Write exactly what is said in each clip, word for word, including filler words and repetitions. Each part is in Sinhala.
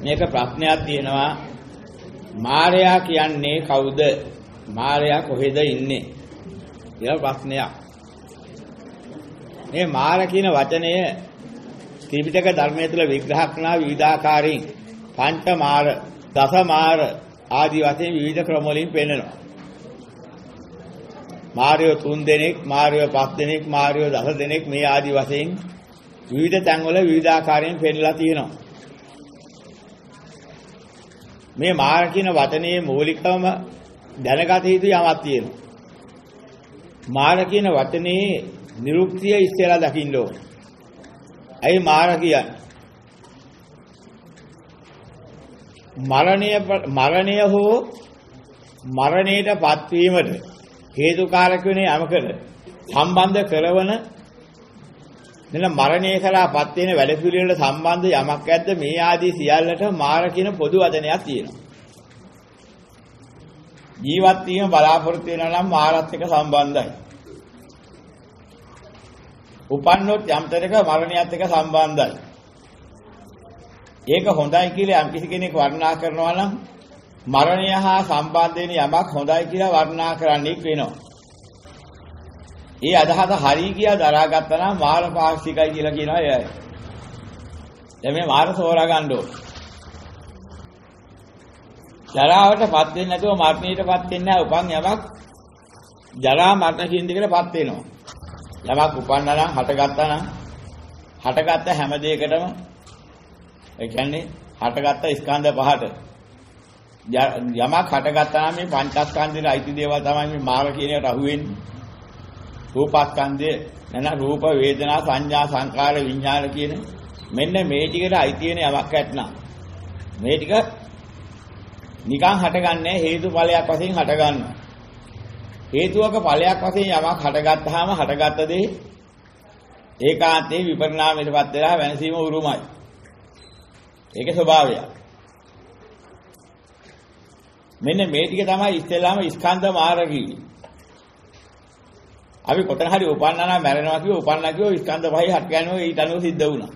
මේක ප්‍රශ්නයක් තියෙනවා මාරයා කියන්නේ කවුද? මාරයා කොහෙද ඉන්නේ? කියලා ප්‍රශ්නයක්. මේ මාර කියන වචනය ත්‍රිපිටක ධර්මයේ තුල විග්‍රහ කරන විවිධාකාරයෙන් පංච මාර, දස මාර ආදී වශයෙන් විවිධ ක්‍රම වලින් පෙන්නනවා. මාර්යෝ තුන් දෙනෙක්, මාර්යෝ පස් දෙනෙක්, මාර්යෝ දස දෙනෙක් මේ ආදී වශයෙන් විවිධ තැන්වල විවිධාකාරයෙන් පෙන්නලා තියෙනවා. මේ මාර කියන වචනේ මූලිකවම දැනගත යුතු යමක් තියෙනවා. මාර කියන වචනේ නිරුක්තිය ඉස්සෙල්ලා දකින්න ඕනේ. ඇයි මාර කියන්නේ? මරණය මරණය හෝ මරණයට පත්වීමට හේතුකාරක වෙන යමකට සම්බන්ධ කරන මෙන්න මරණය කරාපත් වෙන වැඩ පිළිවෙලට සම්බන්ධ යමක් ඇද්ද මේ ආදී සියල්ලට මාර කියන පොදු වචනයක් තියෙනවා. ජීවත් වීම බලාපොරොත්තු වෙනවා නම් මාරත් එක්ක සම්බන්ධයි. උපන්නොත් යම් තැනක මරණයත් එක්ක සම්බන්ධයි. ඒක හොඳයි කියලා යම් කිසි කෙනෙක් වර්ණනා කරනවා නම් මරණය හා සම්බන්ධ වෙන යමක් හොඳයි කියලා වර්ණනා කරන්නේ වෙනවා. ඒ අදහස හරි කියලා දරාගත්තා නම් මාර පාක්ෂිකයි කියලා කියනවා එයයි. දැන් මේ මාර සෝරා ගන්න ඕන. ජරාවටපත් වෙන්නේ නැතුව මරණයටපත් වෙන්නේ නැහැ. උපන් යමක් ජරා මරණ කියන දෙකටපත් වෙනවා. යමක් උපන්නා නම් හටගත්තා නම් හටගත්ත හැම දෙයකටම ඒ කියන්නේ හටගත්ත ස්කන්ධ පහට යමක් හටගත්තා නම් මේ පංචස්කන්ධේට අයිති දේවල් තමයි මේ මාර කියන එකට අහු වෙන්නේ. රූපස්කන්ධය නැන රූප වේදනා සංඥා සංකාර විඥාන කියන මෙන්න මේ ටිකට අයිති වෙන යමක් ඇත්නම් මේ ටික නිකන් හටගන්නේ හේතුඵලයක් වශයෙන් හටගන්නවා. හේතුවක ඵලයක් වශයෙන් යමක් හටගත්තාම හටගත්ත දේ ඒකාන්තේ විපරිණාමයටපත් වෙලා වෙනසීම උරුමයි. ඒකේ ස්වභාවය. මෙන්න මේ ටික තමයි ඉස්සෙල්ලාම ස්කන්ධ මාර කිව්වේ. අපි කොතන හරි උපන්නා නම් මැරෙනවා කිව්ව උපන්නා කිව්ව ස්කන්ධ පහයි හට ගන්නවා ඊට අනුව සිද්ධ වුණා.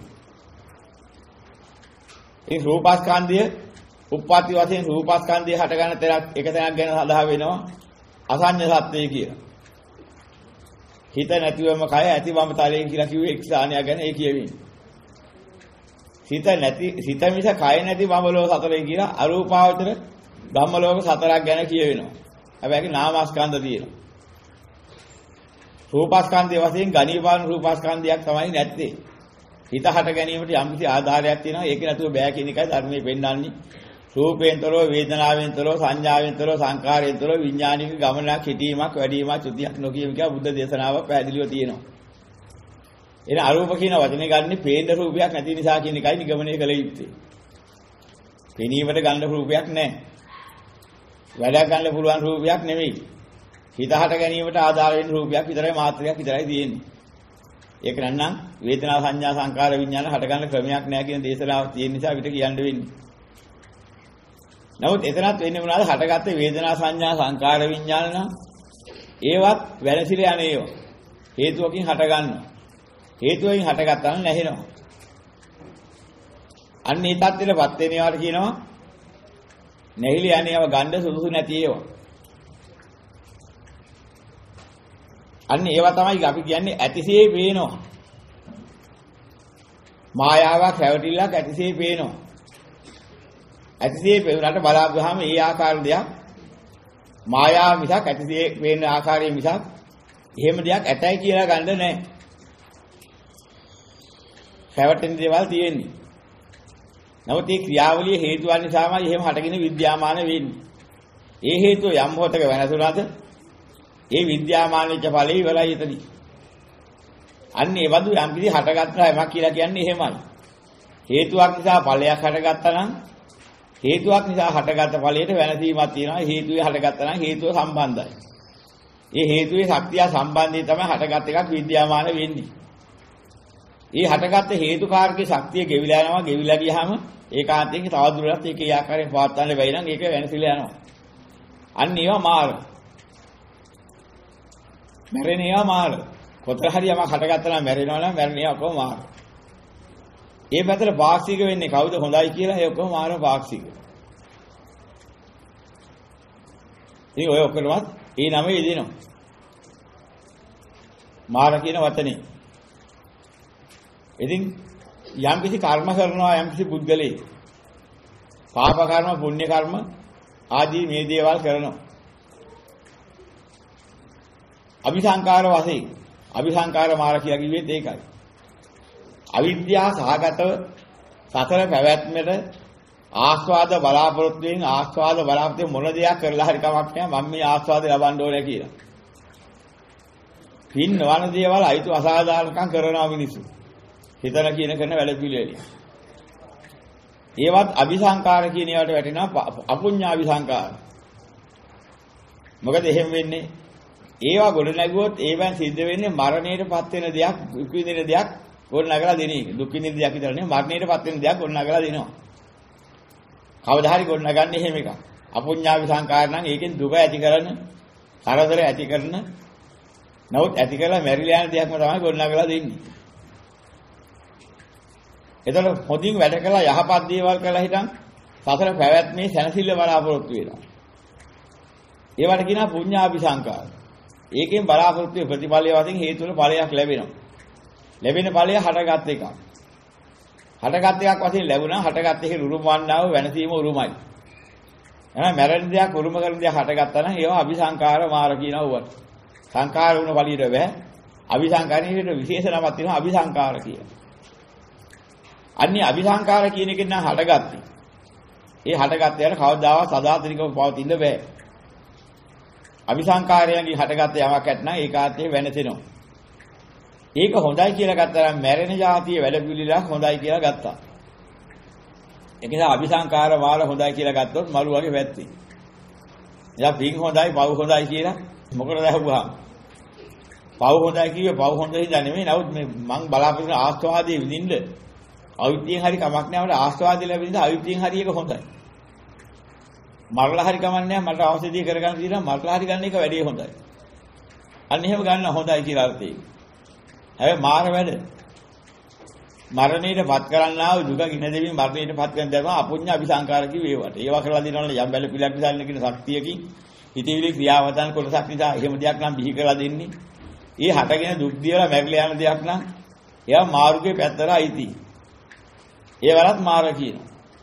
ඒ රූපස්කන්ධය උප්පත්ති වශයෙන් රූපස්කන්ධය හට ගන්න තැනක් එක තැනක් ගැන සඳහන් වෙනවා අසඤ්ඤ සත්‍යය කියලා. හිත නැතිවම කය ඇතිවම තලයෙන් කියලා කිව්වේ එක් ස්ථානයක් ගැන ඒ කියවෙන්නේ. හිත නැති හිත මිස කය නැති බඹලෝ සතරේ කියලා අරූපාවචර ධම්මලෝක සතරක් ගැන කියවෙනවා. හැබැයි නාමස්කන්ධ තියෙනවා. රූපස්කන්ධය වශයෙන් ගණීපාන රූපස්කන්ධයක් තමයි නැත්තේ. හිත හට ගැනීමට යම් කිසි ආධාරයක් තියෙනවා. ඒක නැතුව බෑ කියන එකයි ධර්මයේ පෙන්නන්නේ. රූපේන්තරෝ වේදනාවෙන්තරෝ සංඥාවෙන්තරෝ සංකාරයෙන්තරෝ විඥානික ගමනක් හිටීමක් වැඩිවීමක් චුතියක් නොකියම කියලා බුද්ධ දේශනාවක් පැහැදිලිව තියෙනවා. එන අරූප කියන වචනේ ගන්න පේන රූපයක් නැති නිසා කියන එකයි නිගමනය කළ යුත්තේ. පෙනීමට ගන්න රූපයක් නැහැ. වැඩ ගන්න පුළුවන් රූපයක් නෙමෙයි. හිත හට ගැනීමට ආධාර වෙන රූපයක් විතරයි මාත්‍රයක් විතරයි තියෙන්නේ. ඒක නන්නම් වේදනා සංඥා සංකාර විඥාන හට ගන්න ක්‍රමයක් නැහැ කියන දේශනාවක් තියෙන නිසා අපිට කියන්න වෙන්නේ. නමුත් එතනත් වෙන්නේ මොනවාද? හටගත්තේ වේදනා සංඥා සංකාර විඥාන නම් ඒවත් වෙනසිලා යන ඒවා. හේතුවකින් හට ගන්නවා. හේතුවකින් හටගත්තා නම් නැහෙනවා. අන්න ඒ තත්ත්වෙටපත් වෙන ඒවාට කියනවා නැහිලි යන ඒවා ගන්න සුදුසු නැති ඒවා. අන්න ඒවා තමයි අපි කියන්නේ ඇතිසේ පේනවා. මායාවක් හැවටිල්ලක් ඇතිසේ පේනවා. ඇතිසේ පේනකට බලාපුවාම ඒ ආකාර දෙයක් මායාව මිසක් ඇතිසේ පේන ආකාරය මිසක් එහෙම දෙයක් ඇතයි කියලා ගන්න නැහැ. හැවටෙන දේවල් තියෙන්නේ. නමුත් මේ ක්‍රියාවලිය හේතුවන් නිසාමයි එහෙම හටගෙන විද්‍යාමාන වෙන්නේ. ඒ හේතුව යම් මොහොතක වෙනසුණාද ඒ විද්‍යාමානීච්ච ඵලෙ ඉවරයි එතනදී. අන්න ඒ වදු යම් කිසි හටගත්තා යමක් කියලා කියන්නේ එහෙමයි. හේතුවක් නිසා ඵලයක් හටගත්තා නම් හේතුවක් නිසා හටගත්ත ඵලයට වෙනසීමක් තියෙනවා. හේතුවේ හටගත්තා නම් හේතුව සම්බන්ධයි. ඒ හේතුවේ ශක්තිය සම්බන්ධයෙන් තමයි හටගත් එකක් විද්‍යාමාන වෙන්නේ. ඒ හටගත්ත හේතුකාරකේ ශක්තිය ගෙවිලා යනවා. ගෙවිලා ගියාම ඒකාන්තයෙන් තවදුරටත් ඒකේ ආකාරයෙන් පවත්වන්න බැයි නම් ඒක වෙනසිලා යනවා. අන්න ඒවා මාර. මැරෙන ඒවා මාර. කොතර හරි යමක් හටගත්තා නම් මැරෙනවා නම් මැරෙන ඒවා කොහොම මාර. ඒ පැත්තට පාක්ෂික වෙන්නේ කවුද හොඳයි කියලා ඒ ඔක්කොම මාර පාක්ෂික. ඉතින් ඔය ඔක්කොමත් ඒ නම යෙදෙනවා. මාර කියන වචනේ. ඉතින් යම් කිසි කර්ම කරනවා යම් කිසි පුද්ගලෙක් පාප කර්ම පුණ්‍ය කර්ම ආදී මේ දේවල් කරනවා. අபிසංකාර වශයෙන් අபிසංකාර මාර කියලා කිව්වෙත් ඒකයි. අවිද්‍යාව සහගතව සතර පැවැත්මට ආස්වාද බලාපොරොත්තු වෙන ආස්වාද බලාපොරොත්තු මොන දෙයක් කරලා හරි කමක් නැහැ මම මේ ආස්වාද ලබන්න ඕනේ කියලා. පින් නොවන දේවල් අයිතු අසාධාරණකම් කරනවා මිනිස්සු. හිතන කියන කරන වැඩ පිළිවෙල. ඒවත් අபிසංකාර කියන ඒවාට වැටෙනවා අපුඤ්ඤාபிසංකාර. මොකද එහෙම වෙන්නේ ඒවා ගොඩ නැගුවොත් ඒවෙන් සිද්ධ වෙන්නේ මරණයටපත් වෙන දෙයක් දුක් විඳින දෙයක් ගොඩ නගලා දෙන එක. දුක් විඳින දෙයක් විතර නෙවෙයි මරණයටපත් වෙන දෙයක් ගොඩ නගලා දෙනවා. කවදා හරි ගොඩ නගන්නේ එහෙම එකක්. අපුඤ්ඤාபிසංකාර නම් ඒකෙන් දුක ඇති කරන, කරදර ඇති කරන, නමුත් ඇති කරලා මැරිලා යන දෙයක්ම තමයි ගොඩ නගලා දෙන්නේ. එතකොට හොඳින් වැඩ කළා යහපත් දේවල් කළා හිටන් සතර පැවැත්මේ සැනසෙල්ල බලාපොරොත්තු වෙනවා. ඒවට කියනවා පුඤ්ඤාபிසංකාර. ඒකෙන් බලාපොරොත්තු ප්‍රතිඵලය වශයෙන් හේතු වල ඵලයක් ලැබෙනවා. ලැබෙන ඵලය හටගත් එකක්. හටගත් එකක් වශයෙන් ලැබුණා හටගත් එකේ උරුම වන්නා වූ වෙනසීම උරුමයි. එහෙනම් මැරෙන දෙයක් උරුම කරන දෙයක් හටගත්තා නම් ඒවා අபிසංකාර මාර කියනවා උවට. සංකාර වුණ ඵලියට බෑ. අபிසංකාරයේ විශේෂ නමක් තියෙනවා අபிසංකාර කියලා. අන්නේ අபிසංකාර කියන එකෙන් නම් හටගත්තේ. ඒ හටගත්ත යට කවදාවත් සදාතනිකව පවතින්න බෑ. අபிසංකාරයෙන් හටගත්ත යමක් ඇත්නම් ඒකාන්තයෙන් වෙනසෙනවා. ඒක හොඳයි කියලා ගත්තා නම් මැරෙන જાතිය වැඩ පිළිලක් හොඳයි කියලා ගත්තා. ඒක නිසා අபிසංකාර මාල හොඳයි කියලා ගත්තොත් මළු වගේ වැත්තේ. එයා පින් හොඳයි පව් හොඳයි කියලා මොකටද අහුවාම. පව් හොඳයි කිව්වේ පව් හොඳ හින්දා නෙමෙයි. නමුත් මේ මං බලාපොරොත්තු වෙන ආස්වාදයේ විඳින්න අවිද්‍යෙන් හරි කමක් නැහැ. මට ආස්වාදයේ ලැබෙන අවිද්‍යෙන් හරි එක හොඳයි. මරලා හරි කමක් නැහැ. මට අවශ්‍ය දේ කරගන්න තියෙනවා. මරලා හරි ගන්න එක වැඩේ හොඳයි. අන්න එහෙම ගන්න හොඳයි කියලා අර්ථය. හැබැයි මාර වැඩ. මරණයටපත් කරන්නා වූ දුක ගින දෙමින් මරණයටපත් කරන දර්ම අපුඤ්ඤ අபிසංකාර කිව්වේ ඒවට. ඒවා කරලා දිනවල යම් බැල පිළක් විසල්න කියන ශක්තියකින් හිතවිලි ක්‍රියාවතන් කොටසක් නිසා එහෙම දෙයක් නම් බිහි කරලා දෙන්නේ. ඒ හටගෙන දුක් දියලා මැරිලා යන දෙයක් නම් එයා මාර්ගයේ පැත්තට අයිති. ඒ වරත් මාර කියනවා.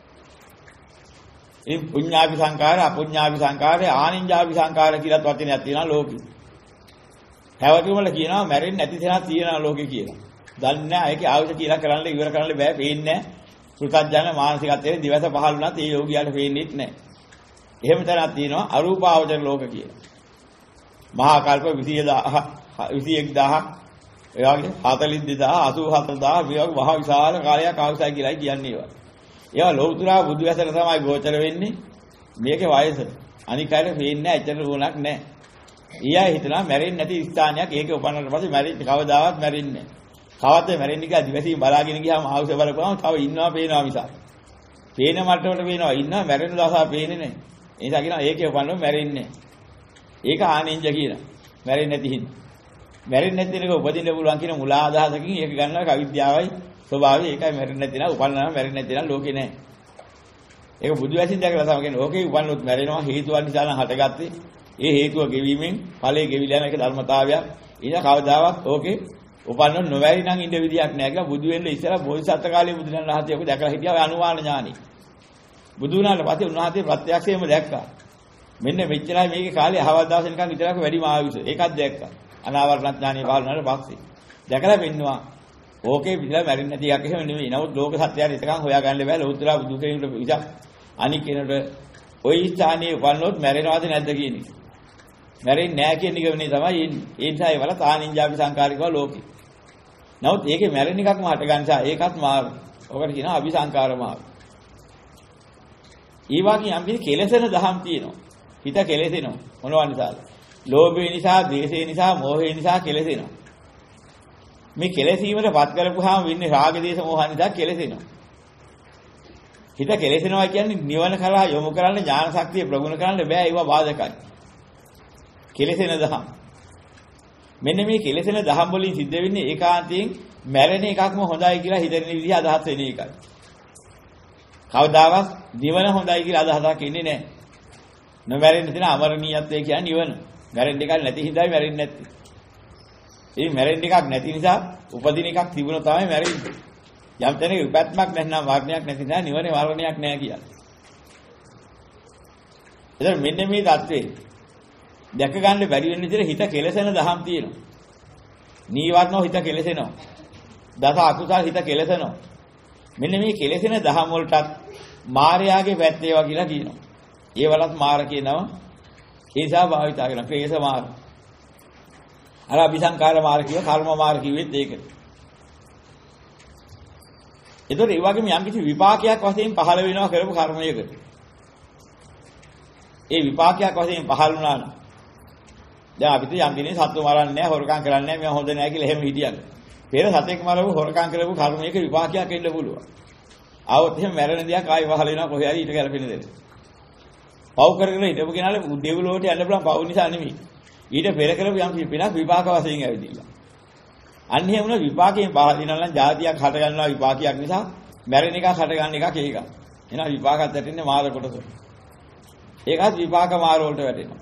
ඒ පුඤ්ඤාபிසංකාර අපුඤ්ඤාபிසංකාරේ ආනිඤ්ඤාபிසංකාර කියලා වචනයක් තියෙනවා ලෝකෙ. හැවතුම වල කියනවා මැරෙන්නේ නැති තැනක් තියෙනවා ලෝකේ කියලා. දන්නේ නැහැ ඒකේ ආයුෂ කියලා කරන්න ඉවර කරන්න බෑ පේන්නේ නැහැ. සුතඥ මානසිකත්වයේ දිවස පහළ වුණත් ඒ යෝගියාට පේන්නේ නැහැ. එහෙම තැනක් තියෙනවා අරූපාවචර ලෝක කියලා. මහා කල්ප විසි එක දහසක් ඒ වගේ හතළිස් දෙදාහ අසූ හතර දහස් මේ වගේ මහා විශාල කාලයක් ආයුෂයි කියලායි කියන්නේ ඒවා. ඒවා ලෞතුරා බුදු ඇසට තමයි ගෝචර වෙන්නේ. මේකේ වයස. අනික අයට පේන්නේ නැහැ එච්චර රුණක් නැහැ. ඊයා හිතනවා මැරෙන්නේ නැති ස්ථානයක් ඒකේ උපන්නට පස්සේ මැරෙන්නේ කවදාවත් මැරෙන්නේ නැහැ. කවද්ද මැරෙන්නේ කියලා දිවසින් බලාගෙන ගියාම ආයුෂ බලපුවම තව ඉන්නවා පේනවා මිසක්. පේන මට්ටමට පේනවා ඉන්නවා මැරෙන දවසක් පේන්නේ නැහැ. ඒ නිසා කියනවා ඒකේ උපන්නම මැරෙන්නේ නැහැ. ඒක ආනින්ජ කියනවා. මැරෙන්නේ නැති හින්දා. මැරෙන්නේ නැති එක උපදින්න පුළුවන් කියන මුලා අදහසකින් ඒක ගන්නවා කවිද්‍යාවයි ස්වභාවය ඒකයි මැරෙන්නේ නැති නා උපන්නා මැරෙන්නේ නැති නා ලෝකේ නැහැ. ඒක බුදු ඇසින් දැකලා තමයි කියන්නේ ඕකේ උපන්නොත් මැරෙනවා හේතුවන් නිසා නම් හටගත්තේ. ඒ හේතුව ගෙවීමෙන් ඵලයේ ගෙවිලා යන එක ධර්මතාවයක්. ඊට කවදාවත් ඕකේ උපන්නොත් නොවැරි නම් ඉන්න විදියක් නැහැ කියලා බුදු වෙන්න ඉස්සලා බෝධිසත්ව කාලේ බුදුන් වහන්සේ ඔක දැකලා හිටියා ඔය අනුමාන ඥානෙ. බුදු වුණාට පස්සේ උන්වහන්සේ ප්‍රත්‍යක්ෂයෙන්ම දැක්කා. මෙන්න මෙච්චරයි මේකේ කාලේ අහවල් දවසේ නිකන් විතරක් වැඩිම ආයුෂ. ඒකත් දැක්කා. අනාවරණ ඥානෙ පහළ වුණාට පස්සේ. දැකලා පෙන්නවා. ඕකේ විතර මැරෙන්නේ නැති එකක් එහෙම නෙවෙයි. නමුත් ලෝක සත්‍යයට එතකන් හොයාගන්න බෑ. ලෞතර බුදු කෙනෙකුට විතර අනික් කෙනෙකුට ওই ස්ථානයේ වන්නොත් මැරෙනවද නැද්ද කියන එක. මැරෙන්නේ නැහැ කියන එක වෙන්නේ තමයි එන්නේ. ඒ නිසා ඒවල තානින්ජාපි සංකාරිකව ලෝකේ. නමුත් ඒකේ මැරෙන එකක්ම හට ගන්න නිසා ඒකත් මාරු. ඔකට කියනවා අபிසංකාර මාරු. ඒ වගේ යම් කිසි කෙලෙසන දහම් තියෙනවා. හිත කෙලෙසෙනවා. මොනවා නිසාද? ලෝභය නිසා, ද්වේෂය නිසා, මෝහය නිසා කෙලෙසෙනවා. මේ කෙලෙසීමට වත් කරපුවාම වෙන්නේ රාග දේශ මොහ නිසා කෙලෙසෙනවා. හිත කෙලෙසෙනවා කියන්නේ නිවන කරා යොමු කරන්න ඥාන ශක්තිය ප්‍රගුණ කරන්න බෑ ඒවා බාධකයි. කෙලෙසෙන දහම්. මෙන්න මේ කෙලෙසෙන දහම් වලින් සිද්ධ වෙන්නේ ඒකාන්තයෙන් මැරෙන එකක්ම හොඳයි කියලා හිතෙන විදිහ අදහස් වෙන එකයි. කවදාවත් නිවන හොඳයි කියලා අදහසක් ඉන්නේ නැහැ. නොමැරෙන්න තියෙන අමරණීයත්වය කියන්නේ නිවන. මැරෙන්න එකක් නැති හිඳයි මැරෙන්නේ නැත්තේ. ඒ මැරෙන්න එකක් නැති නිසා උපදින එකක් තිබුණා තමයි මැරෙන්නේ. යම් තැනක විපත්මක් නැත්නම් වර්ණයක් නැති නිසා නිවනේ වර්ණයක් නැහැ කියලා. එතන මෙන්න මේ தත්වේ දැක ගන්න බැරි වෙන විදිහට හිත කෙලසෙන දහම් තියෙනවා. නීවරණෝ හිත කෙලසෙනවා. දස අකුසල් හිත කෙලසෙනවා. මෙන්න මේ කෙලසෙන දහම් වලටත් මායාගේ පැත්ත ඒවා කියලා කියනවා. ඒ වලත් මාර කියනවා. ඒ නිසා භාවිතා කරන ක්ලේශ මාර. අර අபிසංකාර මාර කිව්ව කර්ම මාර කිව්වෙත් ඒකද. ඒතකොට ඒ වගේම යම් කිසි විපාකයක් වශයෙන් පහළ වෙනවා කරපු කර්මයකට. ඒ විපාකයක් වශයෙන් පහළ වුණා නම් දැන් අපිට යම් දිනේ සත්තු මරන්නේ නැහැ, හොරකම් කරන්නේ නැහැ, මම හොඳ නැහැ කියලා එහෙම හිටියද. පෙර සතෙක් මරව හොරකම් කරපු කර්මයක විපාකයක් එන්න පුළුවන්. ආවොත් එහෙම මැරෙන දියක් ආයි වහල වෙනවා කොහේ හරි ඊට ගැලපෙන දෙයක්. පව් කරගෙන හිටපු කෙනාට දෙවිලෝට යන්න පුළුවන් පව් නිසා නෙමෙයි. ඊට පෙර කරපු යම් පිනක් විපාක වශයෙන් ඇවිදිනවා. අන්න එහෙම වුණ විපාකයෙන් පහළ දිනන නම් જાතියක් හට ගන්නවා විපාකයක් නිසා මැරෙන එකක් හට ගන්න එකක් ඒක. එහෙනම් විපාකත් ඇතින්නේ මාර කොටස. ඒකත් විපාක මාර වලට වැටෙනවා.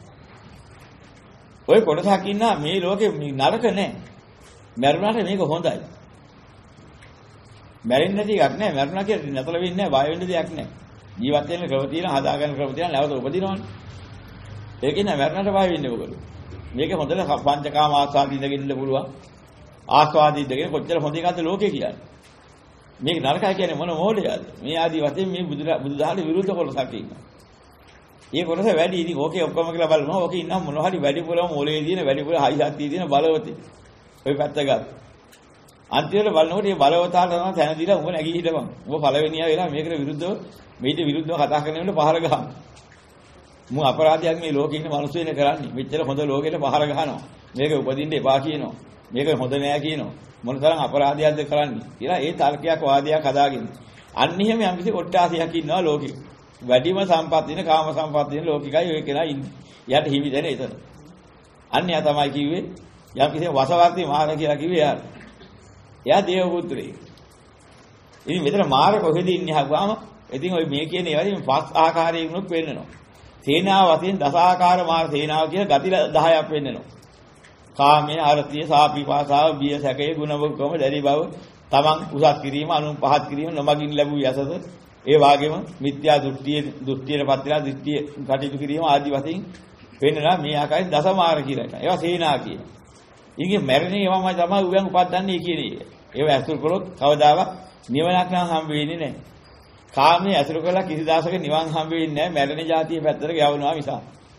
ඔය කොටසක් ඉන්නා මේ ලෝකේ නරක නැහැ. මැරුණාට මේක හොඳයි. මැරෙන්නේ නැති එකක් නැහැ. මැරුණා කියලා නැතල වෙන්නේ නැහැ. බය වෙන්න දෙයක් නැහැ. ජීවත් වෙන්න ක්‍රම තියෙන, හදාගන්න ක්‍රම තියෙන, නැවත උපදිනවනේ. ඒකේ නෑ මැරුණාට බය වෙන්නේ මොකද? මේක හොඳට පංචකාම ආස්වාදී ඉඳගෙන ඉන්න පුළුවන්. ආස්වාදී ඉඳගෙන කොච්චර හොඳ එකක්ද ලෝකේ කියන්නේ. මේක නරකයි කියන්නේ මොන මොඩයක්ද? මේ ආදී වශයෙන් මේ බුදුදහමේ විරුද්ධ කොටසක් ඉන්නවා. මේ කොටස වැඩි ඉතින් ඕකේ ඔක්කොම කියලා බලනවා. ඕකේ ඉන්නම් මොන හරි වැඩිපුරම මොලේ දින වැඩිපුර හයි ශක්තිය දින බලවතේ. ඔය පැත්ත ගත්තා. අන්තිමට බලනකොට මේ බලවතාට තමයි තැන දීලා උඹ නැගී හිටපන්. උඹ පළවෙනියා වෙලා මේකට විරුද්ධව මේට විරුද්ධව කතා කරන වෙලාවට පහර ගහනවා. මු අපරාධයක් මේ ලෝකේ ඉන්න මිනිස්සු වෙන කරන්නේ. මෙච්චර හොඳ ලෝකෙට පහර ගහනවා. මේක උපදින්න එපා කියනවා. මේක හොඳ නෑ කියනවා. මොන තරම් අපරාධයක්ද කරන්නේ කියලා ඒ තර්කයක් වාදයක් හදාගෙන. අන්න එහෙම යම්කිසි කොට්ටාසියක් ඉන්නවා ලෝකෙ. වැඩිම සම්පත් දින කාම සම්පත් දින ලෝකිකයි ඔය කෙනා ඉන්නේ. යට හිමි දෙන එතන. අන්න යා තමයි කිව්වේ යම්කිසි වසවර්ති මාර කියලා කිව්වේ යාර. එයා දේව පුත්‍රයෙක්. ඉතින් මෙතන මාර කොහෙද ඉන්නේ අහුවාම ඉතින් ඔය මේ කියන ඒවාදී පස් ආකාරයෙන් උනොත් වෙන්නනවා. සේනාව වශයෙන් දස ආකාර මාර සේනාව කියලා ගති දහයක් වෙන්නනවා. කාමයේ ආරතිය සාපිපාසාව බිය සැකයේ ගුණවකම දැරි බව තමන් උසස් කිරීම අනුන් පහත් කිරීම නොමගින් ලැබූ යසස ඒ වාගේම මිත්‍යා දෘෂ්ටියේ දෘෂ්ටියටපත් වෙලා දෘෂ්ටිය කටයුතු කිරීම ආදී වශයෙන් වෙන්නලා මේ ආකාරයෙන් දස මාර කියලා එකයි. ඒවා සේනා කියන. ඊගේ මැරෙන්නේ ඒවමයි තමයි උයන් උපද්දන්නේ කියන එක. ඒව ඇසුරු කළොත් කවදාවත් නිවනක් නම් හම්බ වෙන්නේ නැහැ. කාමයේ ඇසුරු කළා කිසි දාසක නිවන් හම්බ වෙන්නේ නැහැ. මැරෙන જાතිය පැත්තට යවනවා මිසක්.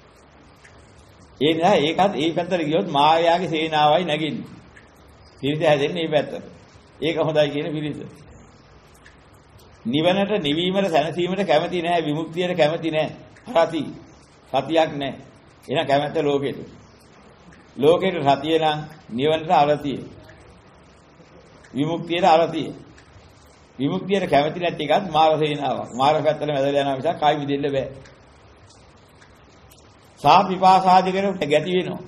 ඒ නිසා ඒකත් ඒ පැත්තට ගියොත් මායාවේ සේනාවයි නැගින්නේ. පිරිස හැදෙන්නේ මේ පැත්තට. ඒක හොඳයි කියන පිරිස. නිවනට නිවීමට සැනසීමට කැමති නැහැ. විමුක්තියට කැමති නැහැ. රති. සතියක් නැහැ. එහෙනම් කැමැත්ත ලෝකෙට. ලෝකෙට සතිය නම් නිවනට අරතිය. විමුක්තියට අරතිය. විමුක්තියට කැමති නැති එකත් මාර සේනාවක්. මාර පැත්තට මැදලා යනවා මිසක් ආයි මිදෙන්න බෑ. සා පිපාසාදී කෙනෙකුට ගැති වෙනවා.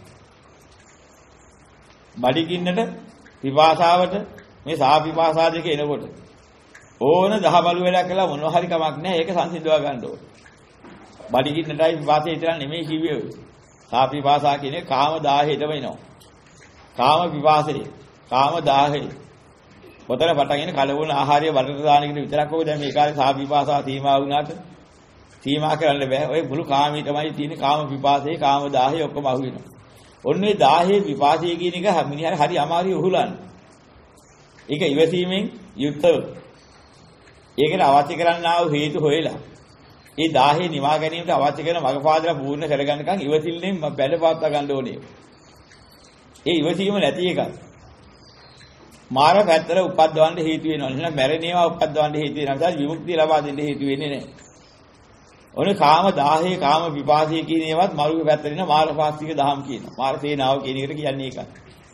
බඩගින්නට පිපාසාවට මේ සා පිපාසාදී කෙනකොට ඕන දහ බලු වැඩක් කළා මොනවා හරි කමක් නැහැ. ඒක සංසිඳවා ගන්න ඕන. බඩගින්නටයි පිපාසය විතර නෙමෙයි කිව්වේ. සා පිපාසා කියන්නේ කාම දාහයට වෙනවා. කාම පිපාසය, කාම දාහය. පොතල පටගෙන කලවුණ ආහාරය වලට දාන එක විතරක් ඕක දැන් මේ කාලේ සා පිපාසා සීමා වුණාට සීමා කරන්න බෑ. ඔය මුළු කාමී තමයි තියෙන්නේ. කාම පිපාසයේ, කාම දාහයේ ඔක්කොම අහු වෙනවා. ඔන්නේ දාහයේ පිපාසයේ කියන එක මිනිහට හරි අමාරුයි උහුලන්න. ඒක ඉවසීමෙන් යුක්තව. ඒකට අවශ්‍ය කරන්නා වූ හේතු හොයලා. ඒ දාහයේ නිවා ගැනීමට අවශ්‍ය කරන මගපාදලා පූර්ණ කරගන්නකම් ඉවසිල්ලෙන් බැලපාත්තා ගන්න ඕනේ. ඒ ඉවසීම නැති එකක්. මාර පැත්තට උපද්දවන්න හේතු වෙනවා. එහෙනම් මැරෙන ඒවා උපද්දවන්න හේතු වෙනවා. ඒ නිසා විමුක්තිය ලබා දෙන්න හේතු වෙන්නේ නැහැ. ඔනේ කාම දාහයේ කාම විපාසයේ කියන ඒවත් මරුවේ පැත්තට ඉන්න මාරපාස්තික දහම් කියනවා. මාර සේනාව කියන එකට කියන්නේ ඒකයි.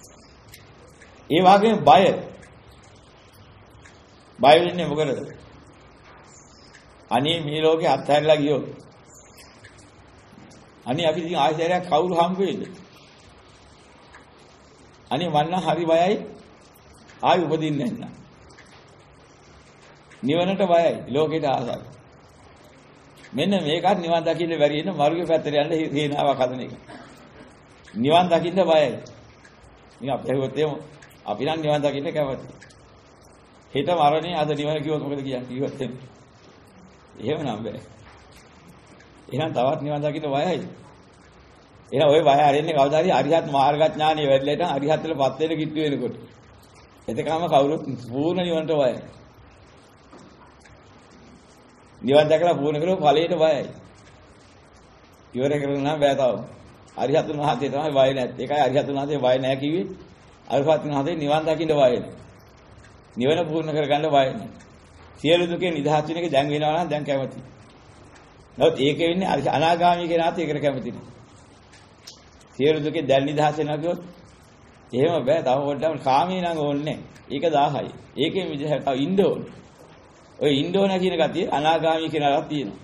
ඒ වගේම බය. බය වෙන්නේ මොකටද? අනේ මේ ලෝකේ අත්හැරලා ගියොත්. අනේ අපි ඉතින් ආයෙසරයක් කවුරු හම්බ වෙයිද? අනේ මන්න හරි බයයි. ආයි උපදින්නේ නැහැ. නිවනට බයයි, ලෝකෙට ආසයි. මෙන්න මේකත් නිවන් දකින්න බැරි ඉන්න මරුගේ පැත්තට යන්න හේනාවක් හදන එක. නිවන් දකින්න බයයි. ඉතින් අපි හිතුවොත් අපි නම් නිවන් දකින්න කැමතියි. හිත මරණේ අද නිවන කිව්වොත් මොකද කියන්නේ? කිව්වොත් එහෙම නම් බෑ. එහෙනම් තවත් නිවන් දකින්න බයයි. එහෙනම් ওই බය හරින්නේ කවදා හරි අරිහත් මාර්ගඥානිය වැඩිලා ඉතින් අරිහත්වලපත් වෙන කිට්ටු වෙනකොට. එතකම කවුරුත් පූර්ණ නිවනට බයයි. නිවන් දැකලා පූර්ණ කරව ඵලයට බයයි. ඉවර කරගෙන නම් බෑ තාම. අරිහතුන් වහන්සේ තමයි බය නැත්තේ. ඒකයි අරිහතුන් වහන්සේ බය නැහැ කිව්වේ. අරිහතුන් වහන්සේ නිවන් දකින්න බය නැහැ. නිවන පූර්ණ කරගන්න බය නැහැ. සියලු දුකේ නිදහස් වෙන එක දැන් වෙනවා නම් දැන් කැමතියි. නමුත් ඒක වෙන්නේ අනාගාමී කෙනාට ඒකට කැමති නෑ. සියලු දුකේ දැන් නිදහස් වෙනවා කිව්වොත් එහෙම බෑ. තව පොඩ්ඩක් කාමී නම් ඕනේ. ඒක දහසයි. ඒකේ විදිහට තව ඉන්න ඕනේ. ඔය ඉන්න ඕන කියන ගතිය අනාගාමී කෙනාට තියෙනවා.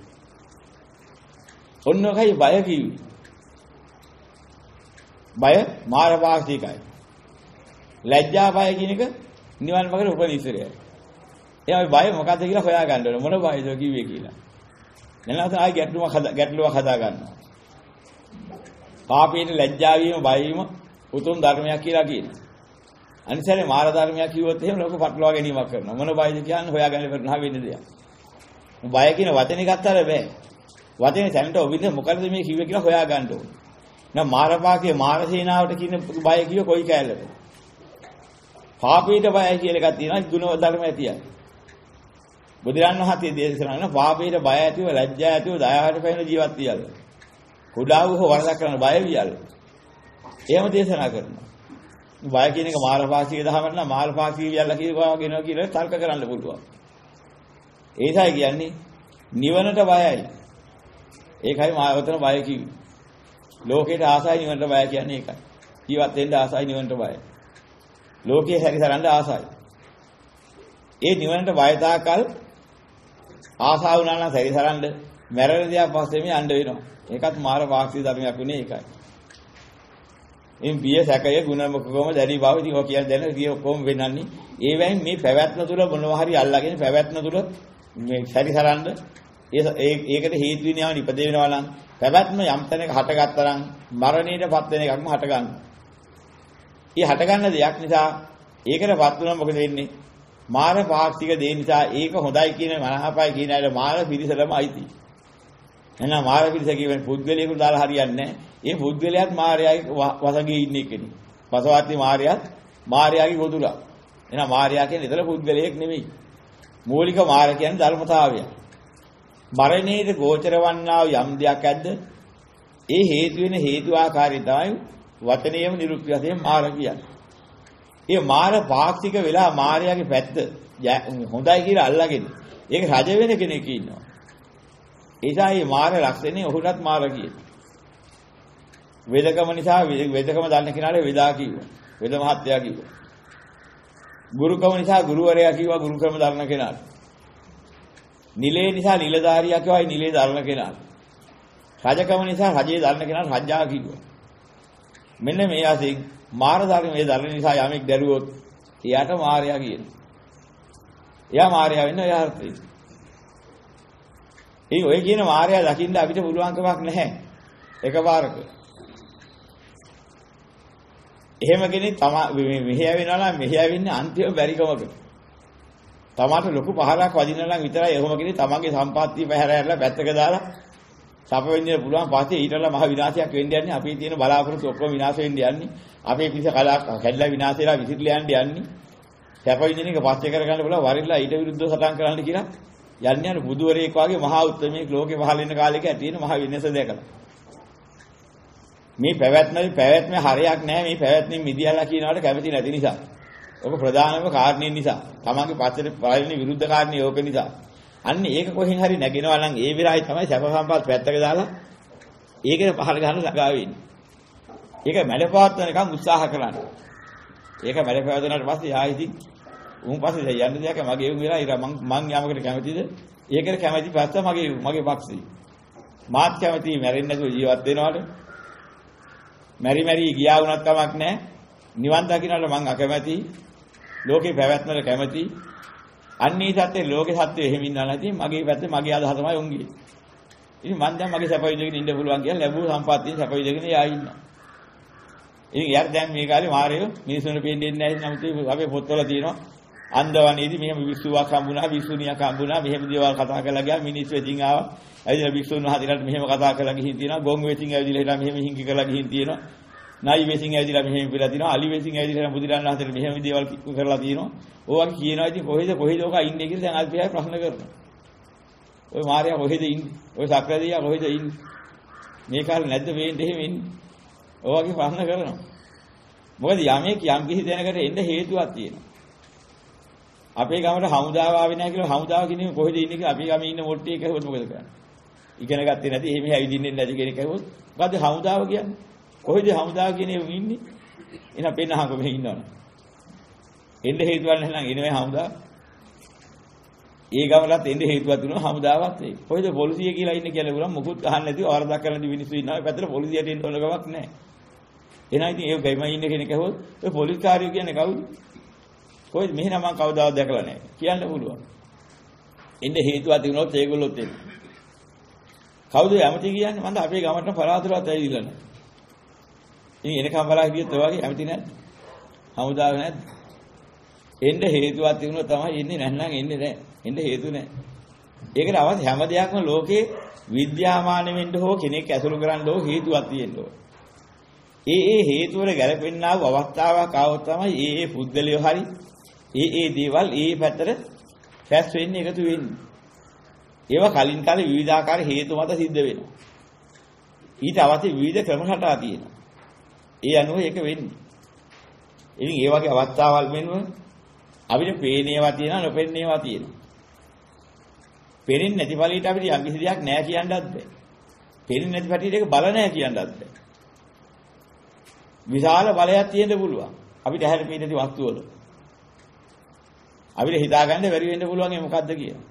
ඔන්න ඔකයි බය කිව්වේ. බය මාරපාක්ෂිකයි. ලැජ්ජා බය කියන එක නිවන් මාර්ගයේ උපනිශ්‍රයයි. එයා බය මොකද්ද කියලා හොයා ගන්න ඕන. මොන බයද කිව්වේ කියලා. නැත්නම් ආයි ගැටලුවක් හදා ගැටලුවක් හදා ගන්නවා. පාපයෙන් ලැජ්ජා වීම බය වීම උතුම් ධර්මයක් කියලා කියනවා. අනිසාරේ මාර ධර්මයක් කිව්වොත් එහෙම ලෝක පටලවා ගැනීමක් කරනවා. මොන බයද කියන්නේ හොයාගන්න බැරි වෙන දෙයක්. බය කියන වචනේ ගත්තාම බෑ. වචනේ තැනට ඔබින්ද මොකද්ද මේ කිව්වේ කියලා හොයා ගන්න ඕනේ. නෑ මාරපාකේ මාර සේනාවට කියන බය කිව්ව කොයි කැලේද? පාපීට බය කියලා එකක් තියෙනවා ගුණ ධර්ම ඇතියි. බුදුරන් වහන්සේ දේශනා කරන පාපීට බය ඇතිව ලැජ්ජා ඇතිව දයාවට පැන ජීවත් වියල්. කුඩා වූ වරදක් කරන බය වියල්. එහෙම දේශනා කරනවා. බය කියන එක මාරපාක්ෂික දහමක් නා මාරපාක්ෂික වියල්ලා කියනවා කියනවා කියලා තර්ක කරන්න පුළුවන්. ඒසයි කියන්නේ නිවනට බයයි. ඒකයි මාවතන බය කිව්වේ. ලෝකේට ආසයි නිවනට බය කියන්නේ ඒකයි. ජීවත් වෙන්න ආසයි නිවනට බයයි. ලෝකයේ හැරිසරන්න ආසයි. ඒ නිවනට බය තාකල් ආසාව වුණා නම් හැරිසරන්න මැරෙන දේ පස්සේ මේ යන්න වෙනවා. ඒකත් මාර වාක්‍ය ධර්මයක් වෙන්නේ ඒකයි. එම් බිය සැකය ගුණමුඛකම දැඩි බව ඉතින් ඔය කියන දැන ගිය ඔක්කොම වෙන්නන්නේ. ඒ වෙයින් මේ පැවැත්ම තුල මොනවා හරි අල්ලාගෙන පැවැත්ම තුල මේ හැරිසරන්න ඒ ඒකට හේතු වෙනවා නිපද වෙනවා නම් පැවැත්ම යම් තැනක හටගත්තා නම් මරණයටපත් වෙන එකක්ම හට ගන්නවා. ඒ හට ගන්න දෙයක් නිසා ඒකටපත් වුණා මොකද වෙන්නේ? මාන පාක්ෂික දේ නිසා ඒක හොඳයි කියන මනහපයි කියන අය මාන පිරිසටම අයිති. එහෙනම් මාන පිරිස කියන්නේ පුද්ගලයෙකුට දාලා හරියන්නේ නැහැ. ඒ පුද්ගලයාත් මායාවේ වසඟේ ඉන්නේ කෙනෙක්. වසවාති මායාත් මායාවේ ගොදුලා. එහෙනම් මායා කියන්නේ ඉතල පුද්ගලයෙක් නෙමෙයි. මූලික මාය කියන්නේ ධර්මතාවය. මරණයේ ගෝචර වන්නා යම් දෙයක් ඇද්ද? ඒ හේතු වෙන හේතු ආකාරය තමයි වචනයේම නිරුක්ති වශයෙන් මාර කියන්නේ. ඒ මාර පාක්ෂික වෙලා මායාවේ පැත්ත හොඳයි කියලා අල්ලගෙන ඒක රජ වෙන කෙනෙක් ඉන්නවා. ඒසයි මේ මාර ලක්ෂණේ ඔහුටත් මාර කියනවා. වේදකම නිසා වේදකම දන්න කෙනාට වේදා කිව්වා. වේද මහත්තයා කිව්වා. ගුරුකම නිසා ගුරුවරයා කිව්වා ගුරුකම දන්න කෙනාට. නිලේ නිසා නිලධාරියා කිව්වා නිලේ දන්න කෙනාට. රජකම නිසා රජේ දන්න කෙනාට රජා කිව්වා. මෙන්න මේ ආසෙන් මාර ධර්මයේ ධර්ම නිසා යමෙක් දැරුවොත් එයාට මාරයා කියනවා. එයා මාරයා වෙන්නේ එයා අර්ථය. ඒ ඔය කියන මාරයා දකින්න අපිට පුළුවන්කමක් නැහැ. එකපාරක. එහෙම කෙනෙක් තමයි මෙහෙ වෙනවා නම් මෙහෙ වෙන්නේ අන්තිම බැරිකමකට. තමාට ලොකු පහරක් වදින්න නම් විතරයි එහෙම කෙනෙක් තමන්ගේ සම්පත්තිය පැහැර හැරලා පැත්තක දාලා සප වෙන්න පුළුවන්. පස්සේ ඊටලා මහ විනාශයක් වෙන්න යන්නේ. අපේ තියෙන බලාපොරොත්තු ඔක්කොම විනාශ වෙන්න යන්නේ. අපේ පිස කලක් කැඩලා විනාශ වෙලා විසිරලා යන්න යන්නේ. සැප විඳින එක පස්සේ කරගන්න පුළුවන්. වරිලා ඊට විරුද්ධව සටන් කරන්න කියලා යන්නේ අර බුදුවරයෙක් වගේ මහා උත්මයෙක් ලෝකේ පහළ වෙන කාලෙක ඇති වෙන මහා වෙනස දැකලා. මේ පැවැත්මේ පැවැත්මේ හරයක් නැහැ. මේ පැවැත්මෙන් මිදියලා කියනවාට කැමති නැති නිසා. ඔක ප්‍රධානම කාරණේ නිසා. තමන්ගේ පස්සේ පළවෙනි විරුද්ධ කාරණේ ඕක නිසා. අන්න ඒක කොහෙන් හරි නැගෙනවා නම් ඒ විරායි තමයි සැප සම්පත් පැත්තක දාලා ඒකේ පහළ ගන්න ළඟා වෙන්නේ. ඒක මැඩපවත්වන එකම උත්සාහ කරන්න. ඒක මැඩපවත්වනාට පස්සේ ආයිති උන් පස්සේ යන්න දෙයක් මගේ උන් විරායි මං මං යමකට කැමතිද? ඒකට කැමති පැත්ත මගේ මගේ පක්ෂේ. මාත් කැමති මැරෙන්නේ නැතුව ජීවත් වෙනවට. මෙරි මෙරි ගියා වුණත් කමක් නැහැ. නිවන් දකින්නට මං අකමැති. ලෝකේ පැවැත්මට කැමති. අන්නේ සත්‍යේ ලෝකේ සත්‍යේ එහෙම ඉන්නා නැති මගේ පැත්තේ මගේ අදහස තමයි උන්ගේ. ඉතින් මං දැන් මගේ සැප විඳගෙන ඉන්න පුළුවන් කියලා ලැබුව සම්පත්තියෙන් සැප විඳගෙන යා ඉන්නවා. ඉතින් යාර දැන් මේ කාලේ මාරයෝ මිනිස්සුන්ට පේන්නේ නැහැ නමුත් අපේ පොත්වල තියෙනවා අන්දවනේදී මෙහෙම විශ්වාවක් හම්බුණා විශ්ුණියක් හම්බුණා මෙහෙම දේවල් කතා කරලා ගියා මිනිස්සු එදින් ආවා. ඇවිදලා විශ්ුණු හදිරට මෙහෙම කතා කරලා ගිහින් තියෙනවා. ගොංග වෙසින් ඇවිදලා හිටා මෙහෙම හිංගි කරලා ගිහින් තියෙනවා. නයි වෙසින් ඇවිදලා මෙහෙම පිළලා තියෙනවා. අලි වෙසින් ඇවිදලා බුදුරන් වහන්සේට මෙහෙම දේවල් කරලා තියෙනවා. ඕවා කියනවා ඉතින් කොහෙද කොහෙද ඔක ඉන්නේ කියලා දැන් අල්පියා ප්‍රශ්න කරනවා. ඔය මාර්යා කොහෙද ඉන්නේ? ඔය සක්‍රදියා කොහෙද ඉන්නේ? මේ කාලේ නැද්ද වෙන්නේ එහෙම ඉන්නේ? ඔයගේ ප්‍රශ්න කරනවා. මොකද යමේ යම් කිසි දැනකට එන්න හේතුවක් තියෙනවා. අපේ ගමට හමුදාව ආවේ නැහැ කියලා හමුදාව කියන්නේ කොහෙද ඉන්නේ කියලා අපි ගමේ ඉන්න මොට්ටිය කවුද මොකද කරන්නේ? ඉගෙන ගත්තේ නැති එහෙම ඇවිදින්නේ නැති කෙනෙක් කවුද? මොකද හමුදාව කියන්නේ? කොහෙද හමුදාව කියන්නේ ඉන්නේ? එහෙනම් පෙන්නහකො මෙහෙ ඉන්නවනේ. එන්න හේතුවක් නැත්නම් එනේ හමුදාව. ඒ ගමලත් එන්න හේතුවක් දුන්නා හමුදාවත් ඒ. කොහෙද පොලිසිය කියලා ඉන්නේ කියලා බුරම් මොකුත් අහන්න නැතිව වරදක් කරන මිනිස්සු ඉන්නවා. ඒ පැත්තට පොලිසියට එන්න ඕන ගමක් නැහැ. එහෙනම් ඉතින් ඒ ගමේ ඉන්න කෙනෙක් කවුද? ඔය පොලිස් කාර්යය කියන්නේ කවුද? කොහෙද මෙහෙනම් මම කවදාවත් දැකලා නැහැ. කියන්න පුළුවන්. එන්න හේතුවක් තිබුණොත් ඒගොල්ලොත් එන්නේ. කවුද යමති කියන්නේ? මන්ද අපේ ගමට පරාතරවත් ඇවිල්ලා නැහැ. ඉතින් එනකම් බලා හිටියොත් ඔය වගේ යමති නැද්ද? හමුදාව නැද්ද? එන්න හේතුවක් තිබුණොත් තමයි එන්නේ නැත්නම් එන්නේ නැහැ. එන්න හේතු නැහැ. ඒකට අවශ්‍ය හැම දෙයක්ම ලෝකේ විද්‍යාමාන වෙන්න හෝ කෙනෙක් ඇසුරු කරන්න හෝ හේතුවක් තියෙන්න ඕන. ඒ ඒ හේතු වල ගැලපෙන්නා වූ අවස්ථාවක් ආවොත් තමයි ඒ ඒ පුද්ගලියෝ හරි ඒ ඒ දේවල් ඒ පැත්තට ෆැස් වෙන්නේ එකතු වෙන්නේ. ඒවා කලින් කාලේ විවිධාකාර හේතු මත සිද්ධ වෙනවා. ඊට අවශ්‍ය විවිධ ක්‍රම රටා තියෙනවා. ඒ අනුව ඒක වෙන්නේ. ඉතින් ඒ වගේ අවස්ථාවල් වෙනුව අපිට පේනේවා තියෙනවා නොපෙන්නේවා තියෙනවා. පේන්නේ නැති ඵලයට අපිට යම් කිසි දෙයක් නැහැ කියන්නත් බෑ. පේන්නේ නැති පැටියට ඒක බල නැහැ කියන්නත් බෑ. විශාල බලයක් තියෙන්න පුළුවන්. අපිට ඇහැට පේන දේ වස්තු වල. අපිට හිතාගන්න බැරි වෙන්න පුළුවන් ඒ මොකද්ද කියලා.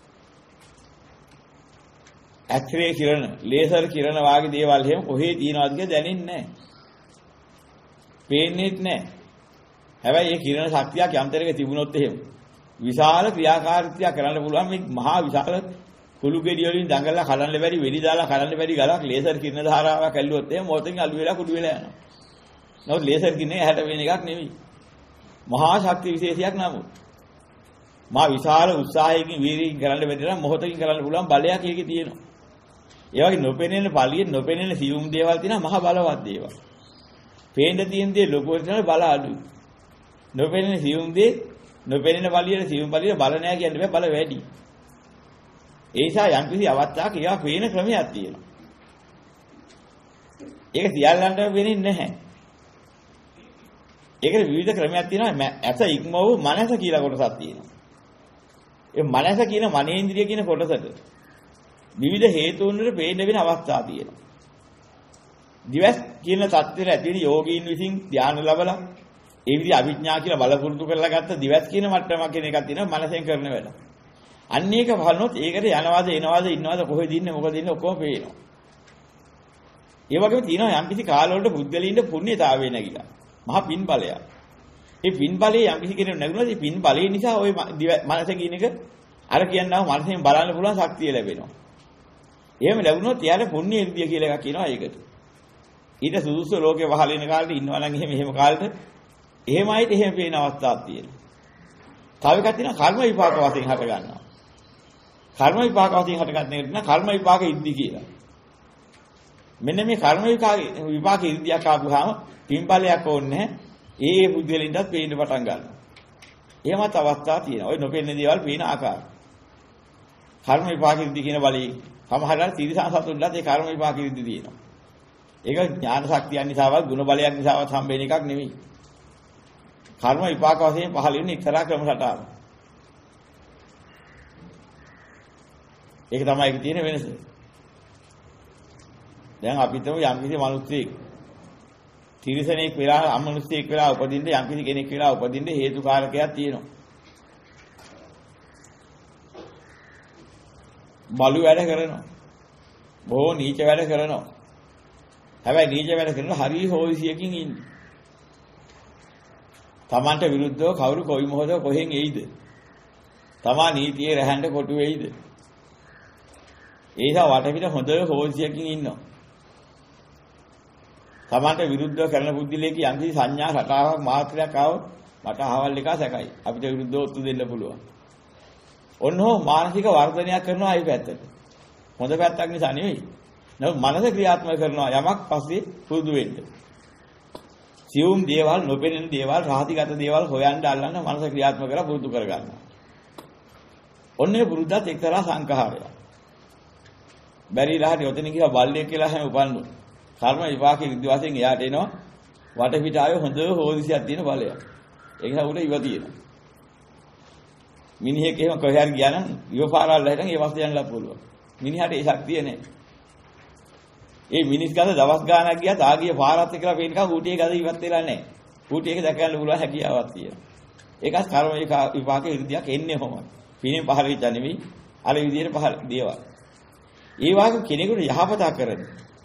ඇක්ස්රේ කිරණ, ලේසර් කිරණ වාගේ දේවල් එහෙම කොහේ තියනවද කියලා දැනෙන්නේ නැහැ. පේන්නේත් නැහැ. හැබැයි ඒ කිරණ ශක්තියක් යම් තරයක තිබුණොත් එහෙම විශාල ක්‍රියාකාරීත්වයක් කරන්න පුළුවන් මේ මහා විශාල කුළු ගෙඩිය වලින් දඟලලා කඩන්න බැරි වෙඩි දාලා කඩන්න බැරි ගලක් ලේසර් කිරණ ධාරාවක් ඇල්ලුවොත් එහෙම මොහොතකින් අළු වෙලා කුඩු වෙලා යනවා. නමුත් ලේසර් කිරණේ ඇහැට වෙන එකක් නෙවෙයි. මහා ශක්ති විශේෂයක් නමුත් මහා විශාල උත්සාහයකින් වීර්යයෙන් කරන්න බැරිනම් මොහොතකින් කරන්න පුළුවන් බලයක් ඒකේ තියෙනවා. ඒ වගේ නොපෙනෙන පළියෙන් නොපෙනෙන සියුම් දේවල් තියෙනවා මහා බලවත් දේවල්. පේන්න තියෙන දේ ලොකු වෙනවා බල අඩුයි. නොපෙනෙන සියුම් දේ නොපෙනෙන පළියේ සියුම් පළියේ බල නැහැ කියන්නේ බල වැඩි. ඒ නිසා යම් කිසි අවස්ථාවක ඒවා පේන ක්‍රමයක් තියෙනවා. ඒක සියල්ලන්ට වෙන්නේ නැහැ. ඒකට විවිධ ක්‍රමයක් තියෙනවා. ඇස ඉක්ම වූ මනස කියලා කොටසක් තියෙනවා. ඒ මනස කියන මනේන්ද්‍රිය කියන කොටසට විවිධ හේතුන් වල පේන්න වෙන අවස්ථා තියෙනවා. දිවස් කියන தත්ත්වයට ඇතිවෙන යෝගීන් විසින් ධානය ලැබලා ඒ විදිහ අවිඥා කියලා බල පුරුදු කරලා ගත්ත දිවස් කියන මට්ටමක් කියන එකක් තියෙනවා මනසෙන් කරන වැඩ. අන්න ඒක බලනොත් ඒකට යනවාද එනවාද ඉන්නවාද කොහෙද ඉන්නේ මොකද ඉන්නේ ඔක්කොම පේනවා. ඒ වගේම තියෙනවා යම්කිසි කාලවලට පුද්ගලයින්ට පුණ්‍යතාවය නැගිලා. මහා පින් බලයක්. ඒ පින් බලයේ යම්කිසි කෙනෙක් නැගුණොත් ඒ පින් බලය නිසා ওই මනස කියන එක අර කියනවා මනසෙන් බලන්න පුළුවන් ශක්තිය ලැබෙනවා. එහෙම ලැබුණොත් එයාට පුණ්‍ය ඉර්ධිය කියලා එකක් කියනවා ඒකට. ඊට සුදුසු ලෝකේ වහල වෙන කාලෙට ඉන්නවා නම් එහෙම එහෙම කාලෙට එහෙමයිට එහෙම පේන අවස්ථාවක් තියෙනවා. තව එකක් තියෙනවා කර්ම විපාක වශයෙන් හට ගන්නවා. කර්ම විපාක වශයෙන් හට ගන්න එක න කර්ම විපාක ඉද්දි කියලා. මෙන්න මේ කර්ම විපාක විපාක ඉද්දියක් ආපුවාම පින්බලයක් ඕනේ ඒ ඒ පුද්ගලින්ටත් පේන්න පටන් ගන්නවා. එහෙමත් අවස්ථා තියෙනවා. ඔය නොපෙනෙන දේවල් පේන ආකාරය. කර්ම විපාක ඉද්දි කියන බලයේ සමහරවල් තිරිසන් සතුන්ලත් ඒ කර්ම විපාක ඉද්දි තියෙනවා. ඒක ඥාන ශක්තිය නිසාවත් ගුණ බලයක් නිසාවත් හම්බෙන එකක් නෙවෙයි. කර්ම විපාක වශයෙන් පහළ වෙන එක්තරා ක්‍රම රටාවක්. ඒක තමයි ඒකේ තියෙන වෙනස. දැන් අපි හිතමු යම්කිසි මිනිස්සෙක් තිරිසනෙක් වෙලා අමනුස්සයෙක් වෙලා උපදින්න යම්කිසි කෙනෙක් වෙලා උපදින්න හේතු කාරකයක් තියෙනවා. බලු වැඩ කරනවා. බොහෝ නීච වැඩ කරනවා. හැබැයි නීච වැඩ කරනවා හරි හොයිසියකින් ඉන්නේ. තමන්ට විරුද්ධව කවුරු කොයි මොහොතක කොහෙන් එයිද? තමා නීතියේ රැහැන්ට කොටු වෙයිද? ඒසා වටපිට හොඳ හොසියකින් ඉන්නවා. තමන්ට විරුද්ධව කරන බුද්ධිලේක යම්කිසි සංඥා රටාවක් මාත්‍රයක් ආවොත් මට අහවල් එක සැකයි. අපිට විරුද්ධව ඔත්තු දෙන්න පුළුවන්. ඔන්නෝ මානසික වර්ධනයක් කරනවා අයි පැත්තට. හොඳ පැත්තක් නිසා නෙවෙයි. නමුත් මනස ක්‍රියාත්මක කරනවා යමක් පස්සේ පුරුදු වෙන්න. සියුම් දේවල්, නොපෙනෙන දේවල්, රහතිගත දේවල් හොයන්න අල්ලන්න මනස ක්‍රියාත්මක කරලා පුරුදු කරගන්නවා. ඔන්නේ පුරුද්දත් එක්තරා සංඛාරයක්. බැරිලා හරි ඔතන කියලා බල්ලෙක් කියලා හැම උපන්නු. කර්ම විපාක විද්‍ය වශයෙන් එයාට එනවා. වටපිට ආයේ හොඳ හොදිසියක් තියෙන බලයක්. ඒක නිසා උඩ ඉව තියෙනවා. මිනිහෙක් එහෙම කොහේ හරි ගියා නම් ඉවපාරවල් ලහිටන් ඒ වස්තු යන්නලා පුළුවන්. මිනිහට ඒ ශක්තිය නැහැ. ඒ මිනිස් ගාන දවස් ගානක් ගියා තාගිය පාරත් එක්කලා පේනකම් ඌටියේ ගාද ඉවත් වෙලා නැහැ. ඌටියක දැක ගන්න පුළුවන් හැකියාවක් තියෙනවා. ඒකත් කර්ම විපාක විද්‍යාවක් එන්නේ කොහොමද? පිනේ පහළ වෙච්ච නෙවෙයි අර විදියට පහළ දේවල්. ඒ වාගේ කෙනෙකුට යහපතක් කරන.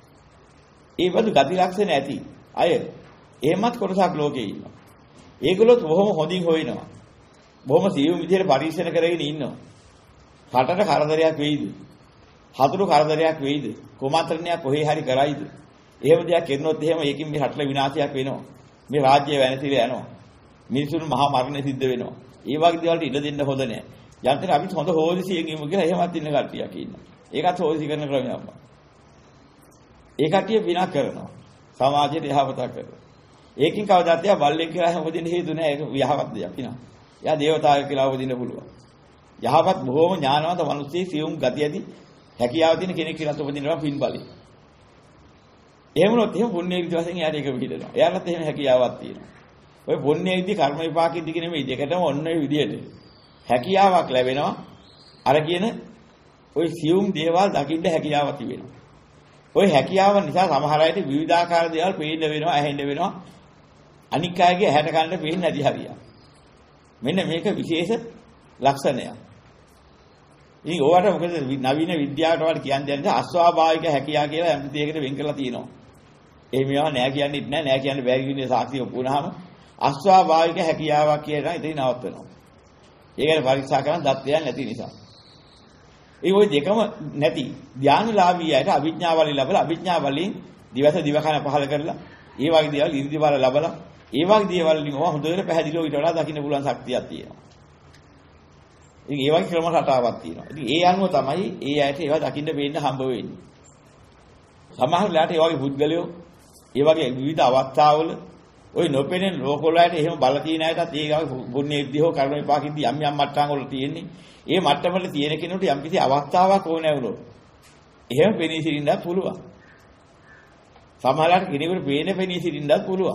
ඒ බඳු ගති ලක්ෂණ ඇති අය එහෙමත් කොටසක් ලෝකේ ඉන්නවා. ඒගොල්ලොත් බොහොම හොඳින් හොයනවා. බොහොම සියුම් විදියට පරිශන කරගෙන ඉන්නවා. රටට කරදරයක් වෙයිද? හතුරු කරදරයක් වෙයිද? කුමන්ත්‍රණයක් කොහේ හරි කරයිද? එහෙම දෙයක් කරනොත් එහෙම ඒකින් මේ රටල විනාශයක් වෙනවා. මේ රාජ්‍යය වෙනසිලා යනවා. මිනිසුන් මහා මරණ සිද්ධ වෙනවා. ඒ වගේ දේවල් ඉඩ දෙන්න හොඳ නැහැ. යන්තර අපි හොඳ හොදිසියෙන් ඉමු කියලා එහෙමත් ඉන්න කට්ටියක් ඉන්නවා. ඒකත් හොදිසි කරන ක්‍රමයක්. ඒ කට්ටිය විනාශ කරනවා. සමාජයට යහපතක් කරනවා. ඒකින් කවදාත් එයා බල්ලෙක් කියලා හැම වෙදින හේතු නැහැ. ඒක යහපත් දෙයක් නේ. එයා දේවතාවෙක් කියලා වදින්න පුළුවන්. යහපත් බොහෝම ඥානවන්ත මිනිස්සෙක් සියුම් ගතිය ඇති හැකියාව තියෙන කෙනෙක් කියලා උපදිනවා පින් බලයි. එහෙම වුණොත් එහෙම පුණ්‍ය විදි වශයෙන් එයාට ඒක පිළිදෙනවා. එයාලත් එහෙම හැකියාවක් තියෙනවා. ඔය පුණ්‍ය විදි කර්ම විපාක විදි කියන මේ දෙකටම ඔන්න ඔය විදියට හැකියාවක් ලැබෙනවා. අර කියන ඔය සියුම් දේවල් දකින්න හැකියාවක් තිබෙනවා. ඔය හැකියාව නිසා සමහර අයට විවිධාකාර දේවල් පේන්න වෙනවා, ඇහෙන්න වෙනවා. අනික් අයගේ ඇහැට කන්න පේන්නේ නැති හරියක්. මෙන්න මේක විශේෂ ලක්ෂණයක්. ඉතින් ඕවට මොකද නවීන විද්‍යාවට වල කියන්නේ අස්වාභාවික හැකියාව කියලා යම් දෙයකට වෙන් කරලා තියෙනවා. එහෙම ඒවා නෑ කියන්නෙත් නෑ නෑ කියන්න බැරි විදිහේ සාක්ෂි ඔපුනහම අස්වාභාවික හැකියාවක් කියලා ඉතින් නවත්වනවා. ඒකට පරීක්ෂා කරන දත්තයන් නැති නිසා. ඒ ওই දෙකම නැති ධානලාභීයට අභිඥා වලින් ලැබලා අභිඥා වලින් දිවස දිවකන පහල කරලා ඒ වගේ දේවල් ඉරිදි බල ලැබලා ඒ වගේ දේවල් වලින් ඕවා හොඳට පැහැදිලිව ඊට වඩා දකින්න පුළුවන් ශක්තියක් තියෙනවා. ඉතින් ඒ වගේ ක්‍රම රටාවක් තියෙනවා. ඉතින් ඒ අනුව තමයි ඒ ඇයට ඒවා දකින්න බේන්න හම්බ වෙන්නේ. සමහර වෙලාවට ඒ වගේ පුද්ගලයෝ ඒ වගේ විවිධ අවස්ථාවල ওই නොපෙනෙන ලෝකවලට එහෙම බල තියෙන අයටත් ඒ වගේ ගුණ ඉද්ධි හෝ කර්ම විපාකින්දී යම් යම් මට්ටම් වල තියෙන්නේ. ඒ මට්ටම වල තියෙන කෙනෙකුට යම් කිසි අවස්ථාවක් ඕනේ වුණොත් එහෙම පෙනී සිටින්නත් පුළුවන්. සමහරවිට කෙනෙකුට පේන පෙනී සිටින්නත් පුළුවන්.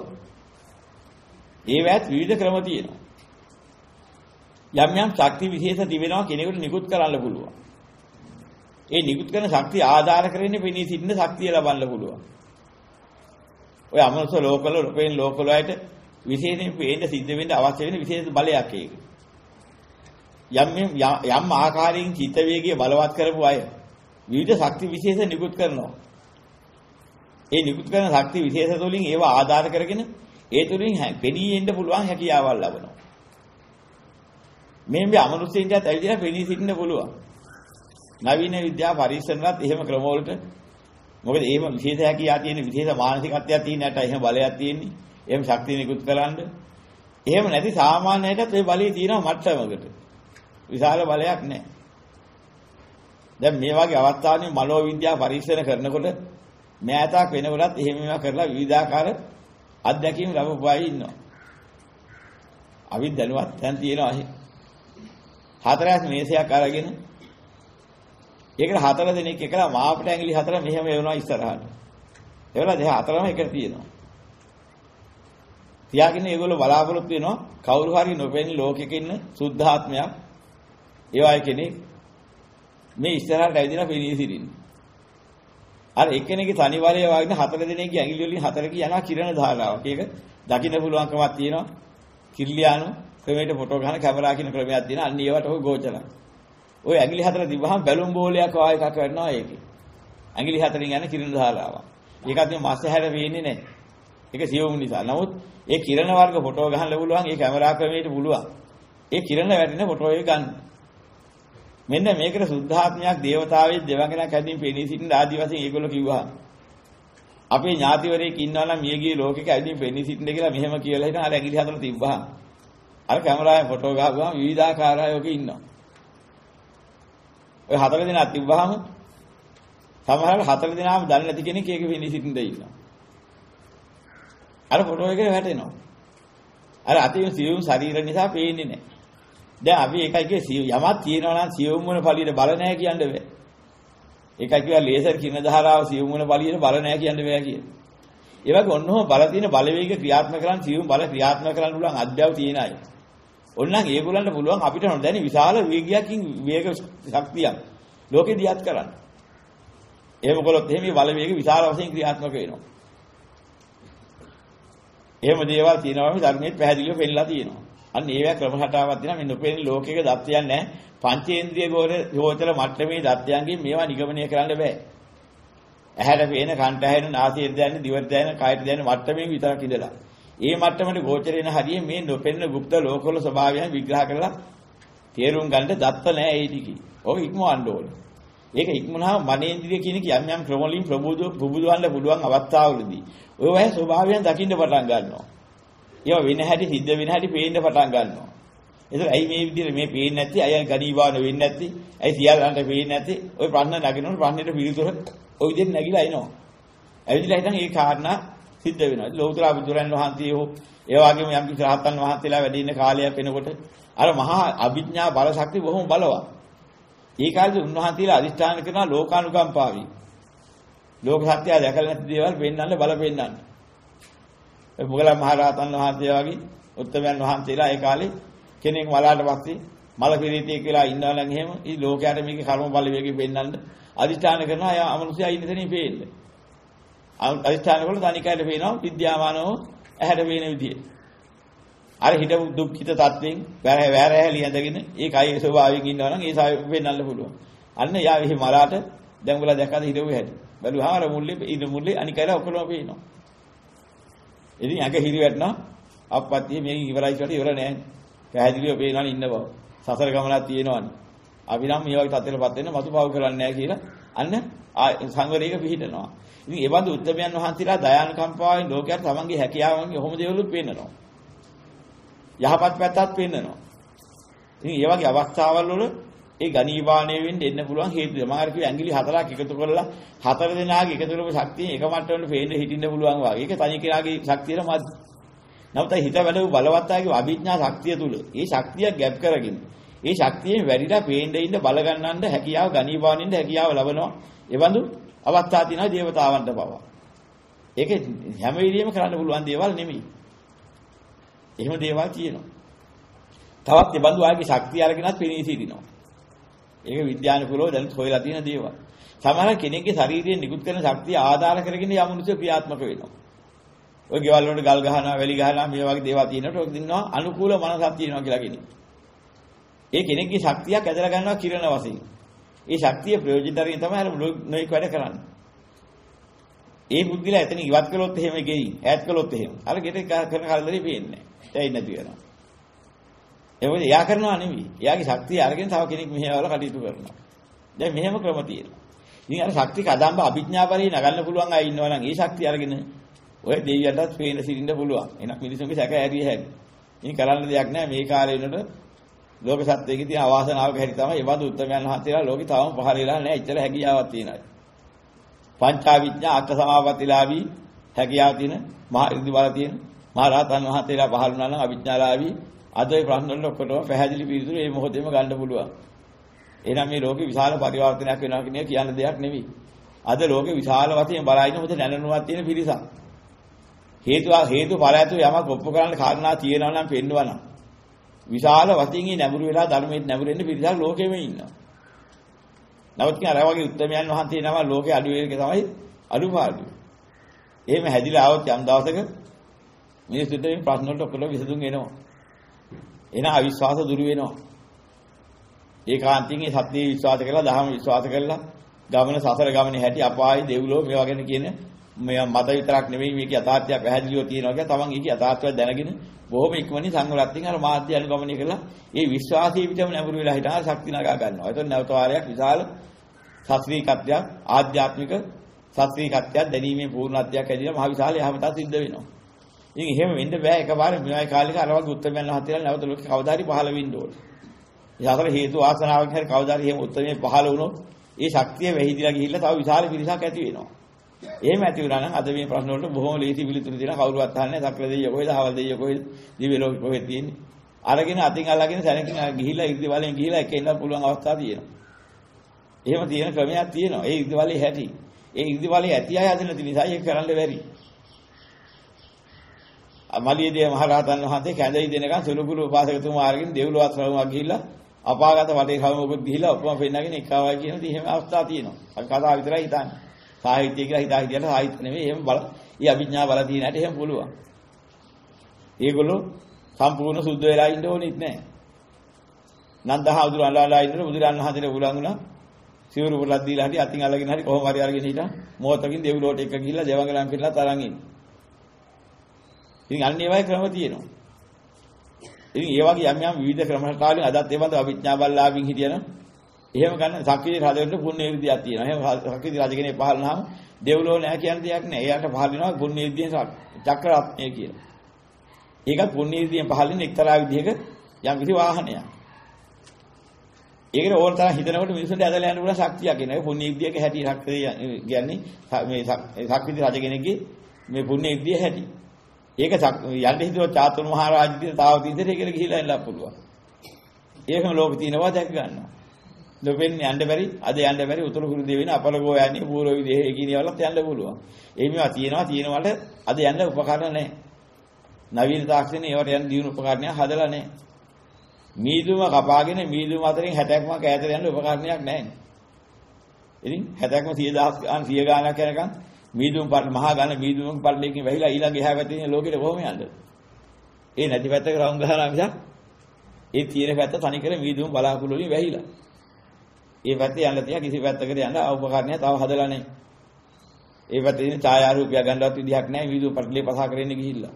ඒ වැත් විවිධ ක්‍රම තියෙනවා. යම් යම් ශක්ති විශේෂ තිබෙනවා කෙනෙකුට නිකුත් කරන්න පුළුවන්. ඒ නිකුත් කරන ශක්තිය ආධාර කරගෙන පෙනී සිටින ශක්තිය ලබන්න පුළුවන්. ඔය අමනුෂ්‍ය ලෝකවල රූපේන් ලෝකවල ඇයිට විශේෂයෙන් පේන්න සිද්ධ වෙන්න අවශ්‍ය වෙන විශේෂ බලයක් ඒක. යම් යම් ආකාරයෙන් චිත්ත වේගය බලවත් කරපු අය විවිධ ශක්ති විශේෂ නිකුත් කරනවා. ඒ නිකුත් කරන ශක්ති විශේෂ තුලින් ඒවා ආධාර කරගෙන ඒ තුලින් පෙනී යන්න පුළුවන් හැකියාවල් ලබනවා. මේ මේ අමනුෂ්‍යයන්ට ඇවිදලා පෙනී සිටින්න පුළුවන්. නවීන විද්‍යාව පරීක්ෂණවත් එහෙම ක්‍රමවලට මොකද එහෙම විශේෂ හැකියාව තියෙන විශේෂ මානසිකත්වයක් තියෙන ඇට එහෙම බලයක් තියෙන්නේ. එහෙම ශක්තිය නිකුත් කරන්න. එහෙම නැති සාමාන්‍යයටත් ඒ බලය තියෙනවා මට්ටමකට. විශාල බලයක් නැහැ. දැන් මේ වගේ අවස්ථාවනේ මනෝ විද්‍යාව පරීක්ෂණ කරනකොට මෑතක් වෙනකොටත් එහෙම මේවා කරලා විවිධාකාර අත්දැකීම් ලැබපු අය ඉන්නවා. අපි දැනුවත් දැන් තියෙනවා එහෙ. හතරස් මේසයක් අරගෙන ඒකට හතර දෙනෙක් එකලා මාපට ඇඟිලි හතර මෙහෙම වෙනවා ඉස්සරහට. ඒවල දෙහ හතරම එකට තියෙනවා. තියාගෙන ඒගොල්ලෝ බලාපොරොත්තු වෙනවා කවුරු හරි නොපෙනෙන ලෝකෙක ඉන්න සුද්ධාත්මයක් ඒ වගේ කෙනෙක් මේ ඉස්සරහට ඇවිදලා පෙනී සිටින්න. අර එක්කෙනෙක්ගේ තනි වලය වගේ හතර දෙනෙක්ගේ ඇඟිලි වලින් හතරකින් යනවා කිරණ ධාරාවක්. ඒක දකින්න පුළුවන්කමක් තියෙනවා. කිර්ලියානු ක්‍රමයට ෆොටෝ ගන්න කැමරා කියන ක්‍රමයක් තියෙනවා. අන්න ඒවට ඔය ගෝචරයි. ඔය ඇඟිලි හතර දිවහම බැලුම් බෝලයක් වගේ එකක් වෙනවා ඒකේ. ඇඟිලි හතරින් යන කිරණ ධාරාවක්. ඒකත් මේ මස් හැර වෙන්නේ නැහැ. ඒක සියුම් නිසා. නමුත් ඒ කිරණ වර්ග ෆොටෝ ගන්න පුළුවන්. ඒ කැමරා ක්‍රමයට පුළුවන්. ඒ කිරණ වැටෙන ෆොටෝ එක ගන්න. මෙන්න මේකට සුද්ධාත්මයක් දේවතාවෙක් දෙවඟනක් හැදින් පෙනී සිටින ආදි වශයෙන් ඒගොල්ලෝ කිව්වා. අපේ ඥාතිවරයෙක් ඉන්නවා නම් මියගිය ලෝකෙක හැදින් පෙනී සිටින්න කියලා මෙහෙම කියලා හිටන් අර ඇඟිලි හතර තිබ්බහම අර කැමරාවේ ෆොටෝ ගහපුවාම විවිධාකාර අය ඔක ඉන්නවා. ඔය හතර දෙනා තිබ්බහම සමහරවල් හතර දෙනාම දන්නේ නැති කෙනෙක් ඒක පෙනී සිටින්න ඉන්නවා. අර ෆොටෝ එකේ වැටෙනවා. අර අතින් සියුම් ශරීර නිසා පේන්නේ නැහැ. දැන් අපි එකයි කිය යමක් තියෙනවා නම් සියුම් වුණ පළියට බල නැහැ කියන්න බෑ. එකයි කිය ලේසර් කින ධාරාව සියුම් වුණ පළියට බල නැහැ කියන්න බෑ කියන. ඒ වගේ ඔන්නෝම බල තියෙන බලවේග ක්‍රියාත්මක කරන් සියුම් බල ක්‍රියාත්මක කරන්න පුළුවන් අධ්‍යාව තියෙන අය. ඕනනම් ඒගොල්ලන්ට පුළුවන් අපිට නොදැනි විශාල වේගයකින් වේග ශක්තියක් ලෝකෙ දියත් කරන්න. එහෙම කළොත් එහෙම මේ බලවේග විශාල වශයෙන් ක්‍රියාත්මක වෙනවා. එහෙම දේවල් තියෙනවා මේ ධර්මයේ පැහැදිලිව පෙන්නලා තියෙනවා. අන්න ඒවැ ක්‍රම රටාවක් තියෙනවා. මේ නොපෙනෙන ලෝකයක දත්යන් නැහැ. පංචේන්ද්‍රිය ගෝචර මට්ටමේ දත්යන්ගෙන් මේවා නිගමනය කරන්න බෑ. ඇහැට පේන, කන්ට ඇහෙන, නාසයට දැනෙන, දිවට දැනෙන, කයට දැනෙන මට්ටමේ විතරක් ඉඳලා. ඒ මට්ටමේ ගෝචර වෙන හරිය මේ නොපෙනෙන গুপ্ত ලෝකවල ස්වභාවයන් විග්‍රහ කරලා තේරුම් ගන්නට දත්ත නැහැ ඒ ටික. ඔක ඉක්මවන්න ඕනේ. ඒක ඉක්මනහම මනේන්ද්‍රිය කියන කි යම් යම් ක්‍රම වලින් ප්‍රබෝධ ප්‍රබුදවන්න පුළුවන් අවස්ථාවලදී ඔය වගේ ස්වභාවයන් දකින්න පටන් ගන්නවා. ඒවා වෙන හැටි සිද්ධ වෙන හැටි පේන්න පටන් ගන්නවා. ඒතර ඇයි මේ විදිහට මේ පේන්නේ නැති? අය ගණීවාන වෙන්නේ නැති? ඇයි සියල්ලන්ට පේන්නේ නැති? ඔය ප්‍රශ්න නගිනකොට ප්‍රශ්නෙට පිළිතුර ඔය විදිහට නැగిලා එනවා. ඇවිදලා හිටන් ඒ කාරණා සිද්ධ වෙනවා. ලෞතර බුදුරන් වහන්සේ හෝ ඒ වගේම යම් කිසි රහතන් වහන්සේලා වැඩ ඉන්න කාලයක් වෙනකොට අර මහා අභිඥා බල ශක්තිය බොහොම බලවත්. ඒ කාලේ උන්වහන්සේලා අදිෂ්ඨාන කරන ලෝකානුකම්පාවයි. ලෝක සත්‍යය දැකලා නැති දේවල් පෙන්වන්න බල පෙන්වන්න. ඒ මොගලන් මහ රහතන් වහන්සේ වගේ උත්තමයන් වහන්සේලා ඒ කාලේ කෙනෙක් මලාට පස්සේ මල පිරිතිය කියලා ඉන්නවා නම් එහෙම ඊ ලෝකයට මේකේ කර්ම බල වේගෙ පෙන්වන්න අදිෂ්ඨාන කරනවා. අය අමනුෂ්‍යයා ඉන්න තැනින් පේන්නේ. අදිෂ්ඨාන වල තනිකයට පේනවා විද්‍යාමානව ඇහැට පේන විදිය. අර හිටපු දුක්ඛිත තත්වෙන් වැර වැරහැලි ඇඳගෙන ඒ කයේ ස්වභාවයෙන් ඉන්නවා නම් ඒ සාය වෙන්නන්න පුළුවන්. අන්න යා එහි මලාට දැන් උඹලා දැක්කද හිටපු හැටි. බැලුවාම අර මුල්ලේ ඉඳ මුල්ලේ අනිකයලා ඔක්කොම පේනවා. ඉතින් අග හිරි වැටෙනවා අප්පත්තිය මේක ඉවරයි කියලා ඉවර නෑ. පැහැදිලිව පේනවනේ ඉන්න බව. සසර ගමනක් තියෙනවනේ. අපි නම් මේ වගේ තත්ත්වයකටපත් වෙන්න මතු පව කරන්නේ නෑ කියලා අන්න සංවරයක පිහිටනවා. ඉතින් ඒ බඳු උත්තමයන් වහන්සේලා දයානුකම්පාවෙන් ලෝකයට තමන්ගේ හැකියාවන් ඔහොම දේවලුත් පෙන්නනවා. යහපත් පැත්තත් පෙන්නනවා. ඉතින් මේ වගේ අවස්ථාවල් වල ඒ ගණීවාණය වෙන්න එන්න පුළුවන් හේතු දෙමාර කිව්ව ඇඟිලි හතරක් එකතු කරලා හතර දෙනාගේ එකතු කරපු ශක්තිය එක මට්ටමකට පේන්න හිටින්න පුළුවන් වගේ. ඒක තනි කෙනාගේ ශක්තියට මත්. නමුත් හිත වැඩව බලවත් ආගේ අභිඥා ශක්තිය තුල ඒ ශක්තිය ගැප් කරගෙන ඒ ශක්තියෙන් වැඩිලා පේන්න ඉන්න බල ගන්නන්න හැකියාව ගණීවාණින්ද හැකියාව ලබනවා. ඒ බඳු අවස්ථා තියෙනවා දේවතාවන්ට පවා. ඒක හැම වෙලෙම කරන්න පුළුවන් දේවල් නෙමෙයි. එහෙම දේවල් තියෙනවා. තවත් ඒ බඳු ආගේ ශක්තිය අරගෙනත් පෙනී සිටිනවා. ඒක විද්‍යානුකූලව දැන් හොයලා තියෙන දේවල්. සමහර කෙනෙක්ගේ ශරීරයෙන් නිකුත් කරන ශක්තිය ආධාර කරගෙන යමුනුසෙ ක්‍රියාත්මක වෙනවා. ඔය ගෙවල් වලට ගල් ගහනවා, වැලි ගහනවා මේ වගේ දේවල් තියෙනකොට ඔක දිනනවා අනුකූල මනසක් තියෙනවා කියලා කියන්නේ. ඒ කෙනෙක්ගේ ශක්තියක් ඇදලා ගන්නවා කිරණ වශයෙන්. ඒ ශක්තිය ප්‍රයෝජනට අරගෙන තමයි අර නොයෙක් වැඩ කරන්නේ. ඒ බුද්ධිලා එතන ඉවත් කළොත් එහෙම ගෙයි, ඈත් කළොත් එහෙම. අර ගෙට කරන කල්දරේ පේන්නේ නැහැ. දැයි නැති වෙනවා. ඒ වගේ එයා කරනවා නෙමෙයි. එයාගේ ශක්තිය අරගෙන තව කෙනෙක් මෙහෙවල කටයුතු කරනවා. දැන් මෙහෙම ක්‍රම තියෙනවා. ඉතින් අර ශක්ති කදම්බ අභිඥාපරේ නගන්න පුළුවන් අය ඉන්නවා නම් ඒ ශක්තිය අරගෙන ඔය දෙවියන්ටත් පේන සිටින්න පුළුවන්. එහෙනම් මිනිසුන්ගේ සැක ඇරිය හැකියි. ඉතින් කරන්න දෙයක් නැහැ මේ කාලේ වෙනකොට ලෝක සත්‍යයේ තියෙන අවාසනාවක හැටි තමයි ඒ වගේ උත්තරයන් වහන්සේලා ලෝකේ තවම පහළ වෙලා නැහැ. ඉතල හැකියාවක් තියෙන අය. පංචාවිඥා අට සමාපත්තිලාභී හැකියාව තියෙන මහ ඉර්ධි බල තියෙන මහ රහතන් වහන්සේලා පහළ වුණා නම් අවිඥාලාභී අද ඒ ප්‍රශ්න වලට ඔක්කොටම පැහැදිලි පිළිතුරු මේ මොහොතේම ගන්න පුළුවන්. එහෙනම් මේ ලෝකේ විශාල පරිවර්තනයක් වෙනවා කියන එක කියන්න දෙයක් නෙවෙයි. අද ලෝකේ විශාල වශයෙන් බලයින මොකද නැනනුවක් තියෙන පිරිසක්. හේතුව හේතු ඵලයතු යමක් ඔප්පු කරන්න කාරණා තියෙනවා නම් පෙන්නවා නම් විශාල වශයෙන් මේ නැඹුරු වෙලා ධර්මයේ නැඹුරු වෙන්න පිරිසක් ලෝකෙම ඉන්නවා. නමුත් කියන අර වගේ උත්තරමයන් වහන්සේ නම ලෝකේ අඩු වෙන එක තමයි අඩුපාඩු. එහෙම හැදිලා આવොත් යම් දවසක මිනිස්සුන්ට මේ ප්‍රශ්න වලට ඔක්කොම විසඳුම් එනවා. එන අවිශ්වාස දුරු වෙනවා. ඒකාන්තයෙන් මේ සත්‍යයේ විශ්වාස කරලා, ධර්ම විශ්වාස කරලා, ගමන සසර ගමනේ හැටි අපායි දෙව්ලෝ මේවා ගැන කියන මේ මත විතරක් නෙවෙයි මේක යථාර්ථය පැහැදිලිව තියෙනවා කියලා තමන් ඒක යථාර්ථය දැනගෙන බොහොම ඉක්මනින් සංවරත්වයෙන් අර මාධ්‍ය අනුගමනය කරලා ඒ විශ්වාසී පිටම නැඹුරු වෙලා හිටා ශක්ති නගා ගන්නවා. ඒතකොට නැවත වාරයක් විශාල ශාස්ත්‍රීයත්වයක් ආධ්‍යාත්මික ශාස්ත්‍රීයත්වයක් දැනීමේ පූර්ණත්වයක් ඇදිලා මහ විශාල යහපතක් සිද්ධ වෙනවා. ඉතින් එහෙම වෙන්න බෑ එකපාරේ මෙවයි කාලෙක අර වගේ උත්තරයන් හතරලා නැවත ලෝකේ කවදා හරි පහළ වෙන්න ඕනේ. ඒ අතර හේතු ආසනාවක් හරි කවදා හරි එහෙම උත්තරේ පහළ වුණොත් ඒ ශක්තිය වැහිදිලා ගිහිල්ලා තව විශාල පිරිසක් ඇති වෙනවා. එහෙම ඇති වුණා නම් අද මේ ප්‍රශ්න වලට බොහොම ලේසි පිළිතුරු දෙන කවුරුවත් අහන්නේ නැහැ. සක්‍ර දෙයිය කොහෙද, හවල් දෙයිය කොහෙද, දිව්‍ය ලෝකෙ කොහෙද තියෙන්නේ. අරගෙන අතින් අල්ලගෙන සැනකින් ගිහිල්ලා ඉර්ධි වලෙන් ගිහිල්ලා එක ඉන්න පුළුවන් අවස්ථා තියෙනවා. එහෙම තියෙන ක්‍රමයක් තියෙනවා. ඒ ඉර්ධි වලේ හැටි. ඒ ඉර්ධි වලේ ඇති අය හදන නිසා ඒක කරන්න බැරි. මලියදී මහරහතන් වහන්සේ කැඳයි දෙනකන් සුළුකුළු උපාසකතුමා අරගෙන දෙව්ලොවත් රවුමක් ගිහිල්ලා අපාගත වටේ කවමකුත් ගිහිල්ලා ඔක්කොම පෙන්නගෙන එකවයි කියන දේ එහෙම අවස්ථා තියෙනවා. අපි කතාව විතරයි හිතන්නේ. සාහිත්‍ය කියලා හිතා හිටියට සාහිත්‍ය නෙමෙයි එහෙම බල. ඊ අභිඥා බල තියෙන හැටි එහෙම පුළුවන්. ඒගොල්ලෝ සම්පූර්ණ සුද්ධ වෙලා ඉන්න ඕනෙත් නැහැ. නන්දහාමුදුර අල්ලාලා ඉන්න බුදුරන් වහන්සේට උලන් වුණා. සිවුරු පුරලක් දීලා හරි අතින් අල්ලගෙන හරි කොහොම හරි අරගෙන හිටා. මොහොතකින් දෙව්ලොවට එක ගිහිල්ලා දේවංගලම් පිටලා තරන් ඉන්න. ඉතින් අන්න ඒ වගේ ක්‍රම තියෙනවා. ඉතින් ඒ වගේ යම් යම් විවිධ ක්‍රම රටාවලින් අදත් ඒ බඳ අභිඥා බල්ලාවින් හිටියනම් එහෙම ගන්න සක්විති රජවෙන්න පුණ්‍ය විද්‍යාවක් තියෙනවා. එහෙම සක්විති රජ කෙනෙක් පහළ වුණාම දෙව්ලොව නැහැ කියන දෙයක් නැහැ. එයාට පහළ වෙනවා පුණ්‍ය විද්‍යාවෙන් චක්‍රරත්නය කියලා. ඒකත් පුණ්‍ය විද්‍යාවෙන් පහළ වෙන එක්තරා විදිහක යම් කිසි වාහනයක්. ඒකට ඕන තරම් හිතනකොට මිනිස්සුන්ට ඇදලා යන්න පුළුවන් ශක්තියක් එනවා. ඒ පුණ්‍ය විද්‍යාවක හැටි ශක්තිය කියන්නේ මේ සක්විති රජ කෙනෙක්ගේ මේ පුණ්‍ය විද්‍යාව හැටි. ඒක යන්න හිතුව චාතුරු මහ රාජ්‍යයේ තාව තින්දේ කියලා ගිහිලා එන්න පුළුවන්. ඒකම ලෝකෙ තියෙනවා දැක ගන්නවා. ලොපෙන්නේ යන්න බැරි, අද යන්න බැරි උතුරු කුරු දෙවියන් අපලගෝ යන්නේ පූර්ව විදේ කියනවලත් යන්න පුළුවන්. ඒ මේවා තියෙනවා තියෙනවට අද යන්න උපකරණ නැහැ. නවීන තාක්ෂණයේ ඒවට යන්න දිනු උපකරණයක් හදලා නැහැ. මීදුම කපාගෙන මීදුම අතරින් හැටක්ම ඈතට යන්න උපකරණයක් නැහැ. ඉතින් හැටක්ම සිය දහස් ගාන සිය ගානක් යනකම් මීදුම මහා ගාන මීදුමක පල්ලේකින් වැහිලා ඊළඟ එහා පැත්තේ ඉන්න ලෝකෙට කොහොම යන්නද? ඒ නැති පැත්තක රවුම් ගහලා මිසක් ඒ තියෙන පැත්ත තනිකර මීදුම බලාකුළු වලින් වැහිලා. ඒ පැත්තේ යන්න තියා කිසි පැත්තකට යන්න උපකරණයක් තව හදලා නැහැ. ඒ පැත්තේ ඉන්න ඡායාරූපය ගන්නවත් විදිහක් නැහැ මීදුම පල්ලේ පසා කරගෙන ගිහිල්ලා.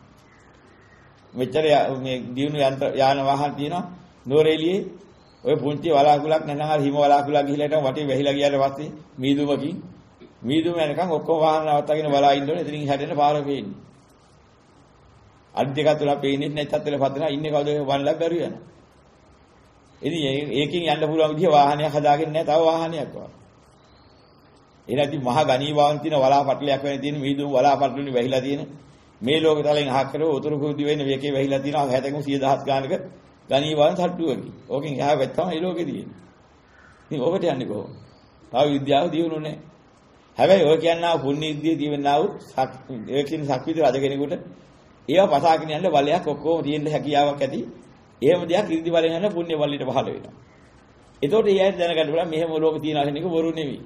මෙච්චර මේ දියුණු යන්ත්‍ර යාන වාහන තියෙනවා නෝරේලියේ ඔය පුංචි වලාකුලක් නැත්නම් අර හිම වලාකුලක් ගිහිල්ලා හිටම වටේ වැහිලා ගියාට පස්සේ මීදුමකින් මීදුම යනකම් ඔක්කොම වාහන නවත්තගෙන බලා ඉන්න ඕනේ. ඉතින් හැදෙන පාර පේන්නේ. අඩි දෙකක් තුනක් පේන්නේ නැත්නම් තත්ත්වෙල පදනවා ඉන්නේ කවුද වන්ලක් බැරි වෙනවා. ඉතින් ඒකෙන් යන්න පුළුවන් විදිහ වාහනයක් හදාගෙන නැහැ තව වාහනයක් වගේ. ඒ නැති මහා ගණී වාහන තියෙන වලාපටලයක් වෙන තියෙන මීදුම වලාපටලුනි වැහිලා තියෙන මේ ලෝකේ තලෙන් අහක් කරව උතුරු කුරුදි වෙන මේකේ වැහිලා තියෙනවා හැතකම සිය දහස් ගානක ගණී වාහන සට්ටුවකි. ඕකෙන් එහා පැත්තම මේ ලෝකේ තියෙන්නේ. ඉතින් ඔකට යන්නේ කොහොමද? තව විද්‍යාව දියුණු නැහැ. හැබැයි ඔය කියනවා පුණ්‍ය විද්‍යාව දිවෙන්නා වූ ඒකින් සක්විති රජ කෙනෙකුට ඒවා පසාගෙන යන්න බලයක් ඔක්කොම තියෙන හැකියාවක් ඇති. එහෙම දෙයක් ඉර්ධි බලයෙන් යන පුණ්‍ය බලයට පහළ වෙනවා. එතකොට ඒ අය දැනගන්න පුළුවන් මෙහෙම ලෝක තියන කෙනෙක් බොරු නෙවෙයි.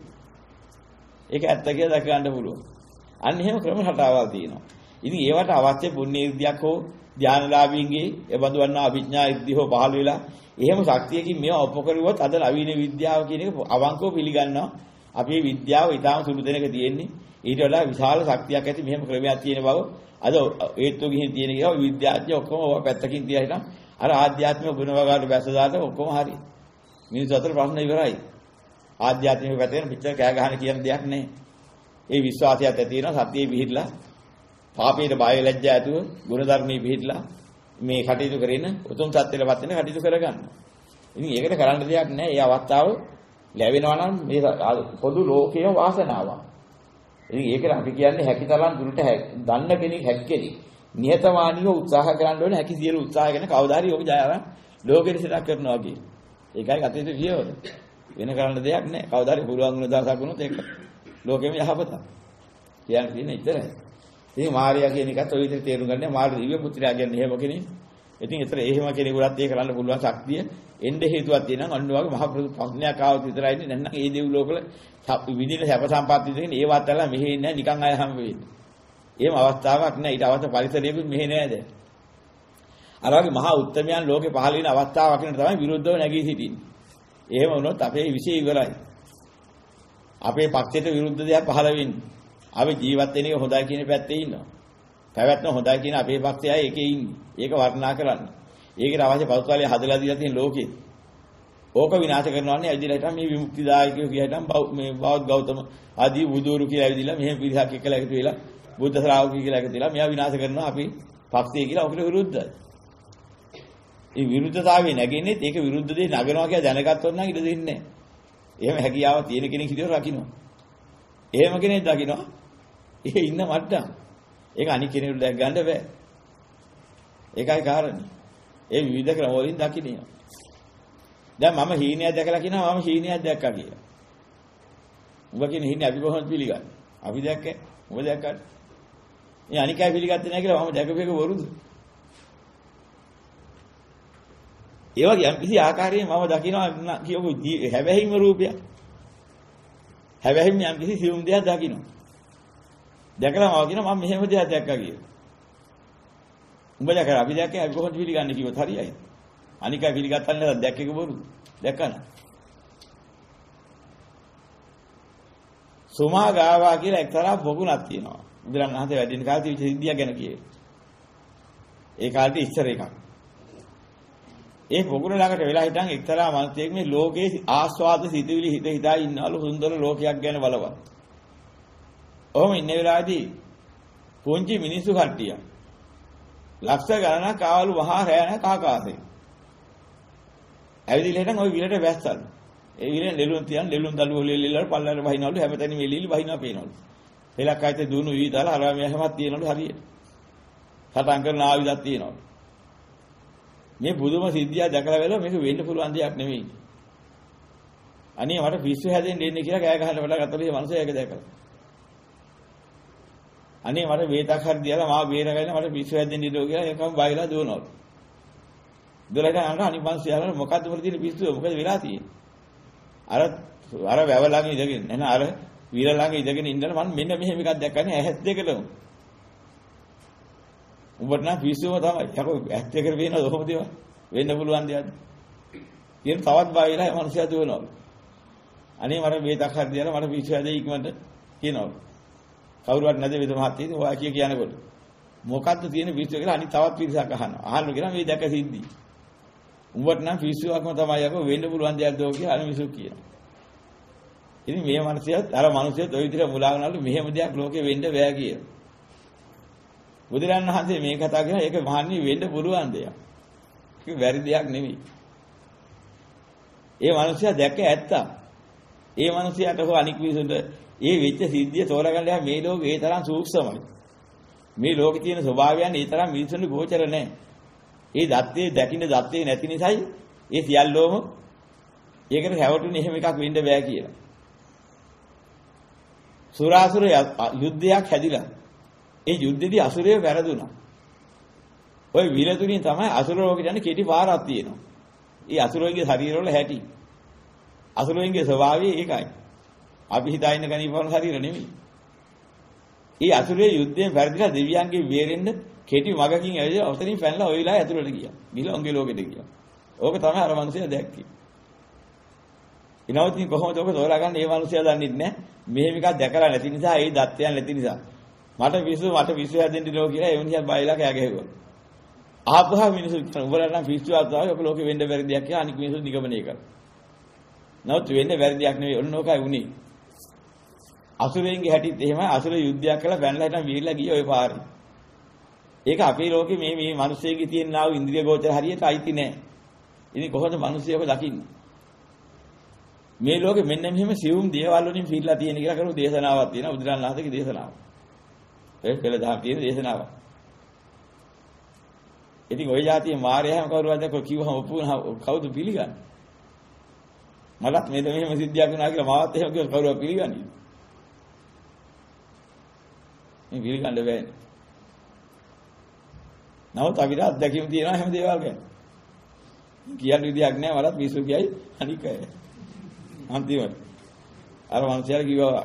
ඒක ඇත්ත කියලා දැක ගන්න පුළුවන්. අන්න එහෙම ක්‍රම රටාවල් තියෙනවා. ඉතින් ඒවට අවශ්‍ය පුණ්‍ය ඉර්ධියක් හෝ ධානලාභීන්ගේ එබඳු වන්නා අභිඥා ඉර්ධි හෝ පහළ වෙලා එහෙම ශක්තියකින් මේවා උපකරුවොත් අද නවීන විද්‍යාව කියන එක අවංකව පිළිගන්නවා. අපේ විද්‍යාව ඊටාම සුළු දෙනක තියෙන්නේ. ඊට වඩා විශාල ශක්තියක් ඇති මෙහෙම ක්‍රමයක් තියෙන බව අද ඒත්තු ගිහින් තියෙන කියලා විද්‍යාඥයෝ ඔක්කොම ඔය පැත්තකින් තියා හිටන් අර ආධ්‍යාත්මික ගුණ වගාවට බැස දාලා ඔක්කොම හරි. මිනිස්සු අතර ප්‍රශ්න ඉවරයි. ආධ්‍යාත්මික පැත්තෙන් පිටර කෑ ගහන කියන දෙයක් නැහැ. ඒ විශ්වාසයත් ඇති වෙනවා සත්‍යයේ පිහිట్లా පාපේට බය ලැජ්ජා ඇතුව ගුණ ධර්මයේ පිහිట్లా මේ කටයුතු කරගෙන උතුම් සත්‍යයටපත් වෙන කටයුතු කරගන්න. ඉතින් ඒකට කරන්න දෙයක් නැහැ. ඒ අවස්ථාව ලැබෙනවා නම් මේ පොදු ලෝකයේ වාසනාවක්. ඉතින් ඒකට අපි කියන්නේ හැකිතරම් දුරට දන්න කෙනෙක් හැක්කෙනි. නිහතමානීව උත්සාහ කරන්න ඕනේ හැකි සියලු උත්සාහ කරන කවදා හරි ඔබ ජය අරන් ලෝකෙට සිතක් කරනවා වගේ. ඒකයි අතීත වියවල. වෙන කරන්න දෙයක් නැහැ. කවදා හරි පුළුවන් වුණ දවසක් වුණොත් ඒක ලෝකෙම යහපත. කියන්නේ තියෙන ඉතරයි. ඉතින් මාර්යා කියන එකත් ඔය විදිහට තේරුම් ගන්න මාර්ය දිව්‍ය පුත්‍රයා කියන්නේ එහෙම කෙනෙක්. ඉතින් ඒතර එහෙම කෙනෙකුට ඒක කරන්න පුළුවන් ශක්තිය එන්න හේතුවක් තියෙනවා. අන්න වගේ මහ ප්‍රශ්නයක් ආවොත් විතරයි ඉන්නේ. නැත්නම් ඒ දෙව් ලෝකවල විදින සැප සම්පත් විදින ඒවත් අල්ලලා මෙහෙ ඉන්නේ නිකන් අය හම් වෙන්නේ. එහෙම අවස්ථාවක් නැහැ. ඊට අවශ්‍ය පරිසරයකුත් මෙහෙ නැහැ දැන්. අර වගේ මහා උත්තමයන් ලෝකේ පහළ වෙන අවස්ථාවක් වෙන තමයි විරුද්ධව නැගී සිටින්නේ. එහෙම වුණොත් අපේ විශේෂ ඉවරයි. අපේ පක්ෂයට විරුද්ධ දෙයක් පහළ වෙන්නේ. අපි ජීවත් වෙන එක හොඳයි කියන පැත්තේ ඉන්නවා. පැවැත්ම හොඳයි කියන අපේ පක්ෂය ඒකේ ඉන්නේ. ඒක වර්ණනා කරන්නේ. ඒකට අවශ්‍ය පෞද්ගලිය හදලා දීලා තියෙන ලෝකේ. ඕක විනාශ කරනවානේ ඇවිදලා හිටන් මේ විමුක්තිදායකයෝ කියලාම් මේ බෞද්ධ ගෞතම ආදී බුදුරු කියලා ඇවිදලා මෙහෙම පිරිසක් එක්කලා එකතු වෙලා බුද්ධ ශ්‍රාවකයෝ කියලා එකතු වෙලා මෙයා විනාශ කරනවා අපි පක්ෂය කියලා ඔකට විරුද්ධයි. ඒ විරුද්ධතාවය නැගෙන්නේ ඒක විරුද්ධ දේ නගනවා කියලා දැනගත්තොත් නම් ඉඩ දෙන්නේ නැහැ. එහෙම හැකියාව තියෙන කෙනෙක් හිටියොත් රකින්න. එහෙම කෙනෙක් දකින්න. ඒ ඉන්න මට්ටම්. ඒක අනික් කෙනෙකුට දැක් ගන්න බෑ. ඒකයි කාරණේ. ඒ විවිධ ක්‍රම වලින් දකින්න. දැන් මම හීනයක් දැකලා කියනවා මම හීනයක් දැක්කා කියලා. උඹ කියන හීනේ අපි කොහොමද පිළිගන්නේ? අපි දැක්කේ. උඹ දැක්කා. මේ අනිකයි පිළිගත්තේ නැහැ කියලා මම දැකපු එක වරුද? ඒ වගේ යම් කිසි ආකාරයෙන් මම දකිනවා කියපු හැබැයිම රූපයක්. හැබැයිම යම් කිසි සියුම් දෙයක් දකිනවා. දැකලා මම කියනවා මම මෙහෙම දෙයක් දැක්කා කියලා. උඹ දැකලා අපි දැක්කේ අපි කොහොමද පිළිගන්නේ කිව්වොත් හරියයි. අනිකයි පිළිගත්තා නේද දැක්ක එක බොරු. දැක්කන. සෝමා ගාවා කියලා එක්තරා බොගුණක් තියෙනවා. බුදුරන් වහන්සේ වැඩින කාලේ තිබිච්ච සිද්ධියක් ගැන කියේ. ඒ කාලේ ඉස්සර එකක්. ඒ පොකුණ ළඟට වෙලා හිටන් එක්තරා මනුස්සයෙක් මේ ලෝකේ ආස්වාද සිතුවිලි හිත හිතා ඉන්නවලු සුන්දර ලෝකයක් ගැන බලවත්. ඔහොම ඉන්න වෙලාවේදී පුංචි මිනිස්සු කට්ටිය ලක්ෂ ගණනක් ආවලු මහා රෑන කාකාසේ. ඇවිදින්න හිටන් ওই විලට වැස්සලු. ඒ විලෙන් ලෙලුන් තියන් ලෙලුන් දළු හොලෙල්ලලා පල්ලයට වහිනවලු හැමතැනම එළිලි වහිනවා පේනවලු. පෙලක් ආයතේ දුණු වී දාලා අරම හැමක් තියෙනවලු හරියට. සටන් කරන ආයුධයක් තියෙනවලු. මේ බුදුම සිද්ධිය දැකලා වෙලා මේක වෙන්න පුළුවන් දෙයක් නෙවෙයි. අනේ මට පිස්සු හැදෙන්න එන්නේ කියලා කෑ ගහන්න පටන් ගත්තා මේ මනුස්සයා ඒක දැකලා. අනේ මට වේතක් හරි දියලා මාව බේරගෙන මට පිස්සු හැදෙන්න ඉන්නෝ කියලා එකම බයිලා දුවනවලු. දුවලා යනවා අනිත් මනුස්සයාලා මොකද්ද වල තියෙන පිස්සුව මොකද වෙලා තියෙන්නේ? අර අර වැව ළඟ ඉඳගෙන එන අර වීර ළඟ ඉඳගෙන ඉඳලා මම මෙන්න මෙහෙම එකක් දැක්කනේ ඇහත් දෙකටම. උඹට නම් පිස්සුවම තමයි. යකෝ ඇස් දෙකට වෙනවද කොහොමද ඒවා? වෙන්න පුළුවන් දෙයක්ද? කියන තවත් බයිලා මනුස්සයා දුවනවලු. අනේ මට වේතක් හරි දියලා මට පිස්සු හැදෙයි ඉක්මනට කියනවලු. කවුරුවත් නැද වේද මහත්තයා ඔයා කිය කියනකොට මොකද්ද තියෙන පිස්සුව කියලා අනිත් තවත් පිරිසක් අහනවා. අහන්න කියලා මේ දැක සිද්ධි. උඹට නම් පිස්සුවක්ම තමයි යකෝ වෙන්න පුළුවන් දෙයක්ද ඔය කියලා අර මිනිස්සු කියනවා. ඉතින් මේ මනුස්සයත් අර මනුස්සයත් ওই විදිහට මුලා වුණාලු මෙහෙම දෙයක් ලෝකේ වෙන්න බෑ කියලා. බුදුරන් වහන්සේ මේ කතා කරන ඒක මහන්නේ වෙන්න පුළුවන් දෙයක්. ඒක වැරදි දෙයක් නෙවෙයි. ඒ මනුස්සයා දැක්ක ඇත්ත. ඒ මනුස්සයාට හෝ අනික් මිනිසුන්ට ඒ වෙච්ච සිද්ධිය තෝරගන්න යා මේ ලෝකේ ඒ තරම් සූක්ෂමයි. මේ ලෝකේ තියෙන ස්වභාවයන් ඒ තරම් මිනිසුන්ට ගෝචර නැහැ. ඒ දත්තේ දකින්න දත්තේ නැති නිසායි ඒ සියල්ලෝම ඒකට හැවටුනේ එහෙම එකක් වෙන්න බෑ කියලා. සුරාසුර යුද්ධයක් හැදිලා ඒ යුද්ධෙදී අසුරය වැරදුනා. ওই විරතුණින් තමයි අසුර රෝගෙට යන කෙටි පාරක් තියෙනවා. ඒ අසුරෝගේ ශරීරවල හැටි. අසුරෝගේ ස්වභාවය ඒකයි. අපි හිතා ඉන්න ගණීපවල ශරීර නෙමෙයි. ඒ අසුරේ යුද්ධයෙන් වැරදිලා දෙවියන්ගේ වේරෙන්න කෙටි මගකින් ඇවිල්ලා ඔතනින් පැනලා ওই වෙලාවේ ඇතුළට ගියා. ගිහලා ඔංගේ ලෝකෙට ගියා. ඕක තමයි අර මිනිහයා දැක්කේ. ඊනවතින් කොහොමද ඔක තෝරාගන්නේ? මේ මිනිහයා දන්නේ නැහැ. මෙහෙම එකක් දැකලා නැති නිසා ඒ දත්තයන් නැති නිසා මට පිස්සු මට පිස්සු හැදෙන්න දිනෝ කියලා ඒ වුණියා බයිලා කෑ ගැහුවා. ආපහා මිනිස්සු උඹලා නම් පිස්සු ආතාවයි ඔක ලෝකෙ වෙන්න බැරි දෙයක් කියලා අනික මිනිස්සු නිගමනය කරා. නමුත් වෙන්න බැරි දෙයක් නෙවෙයි ඔන්න ඕකයි උනේ. අසුරයන්ගේ හැටිත් එහෙමයි අසුර යුද්ධයක් කළා බැනලා හිටන් වීරලා ගියේ ওই පාරේ. ඒක අපේ ලෝකෙ මේ මේ මිනිස්සෙගේ තියෙන ආ ඉන්ද්‍රිය ගෝචර හරියට අයිති නෑ. ඉතින් කොහොමද මිනිස්සුයව දකින්නේ? මේ ලෝකෙ මෙන්න මෙහෙම සියුම් දේවල් වලින් පිළිලා තියෙන කියලා කරු දේශනාවක් තියෙනවා බුදුරන් වහන්සේගේ දේශනාව. ඒ පෙළ දහම් තියෙන දේශනාවක්. ඉතින් ওই જાතිය මායයම කවුරුවත් දැක්ක කිව්වම ඔපුනහ කවුද පිළිගන්නේ? මලත් මේ මෙහෙම සිද්ධියක් වුණා කියලා මාවත් එහෙම කිව්වොත් කවුරුවත් පිළිගන්නේ? මේ පිළිගන්න බෑනේ. නමුත් අපිට අත්දැකීම් තියෙනවා හැම දේවල් ගැන. කියන්න විදියක් නැහැ මලත් පිස්සු කියයි අනික අය. අන්තිමට අර මනුස්සයලා කිව්වා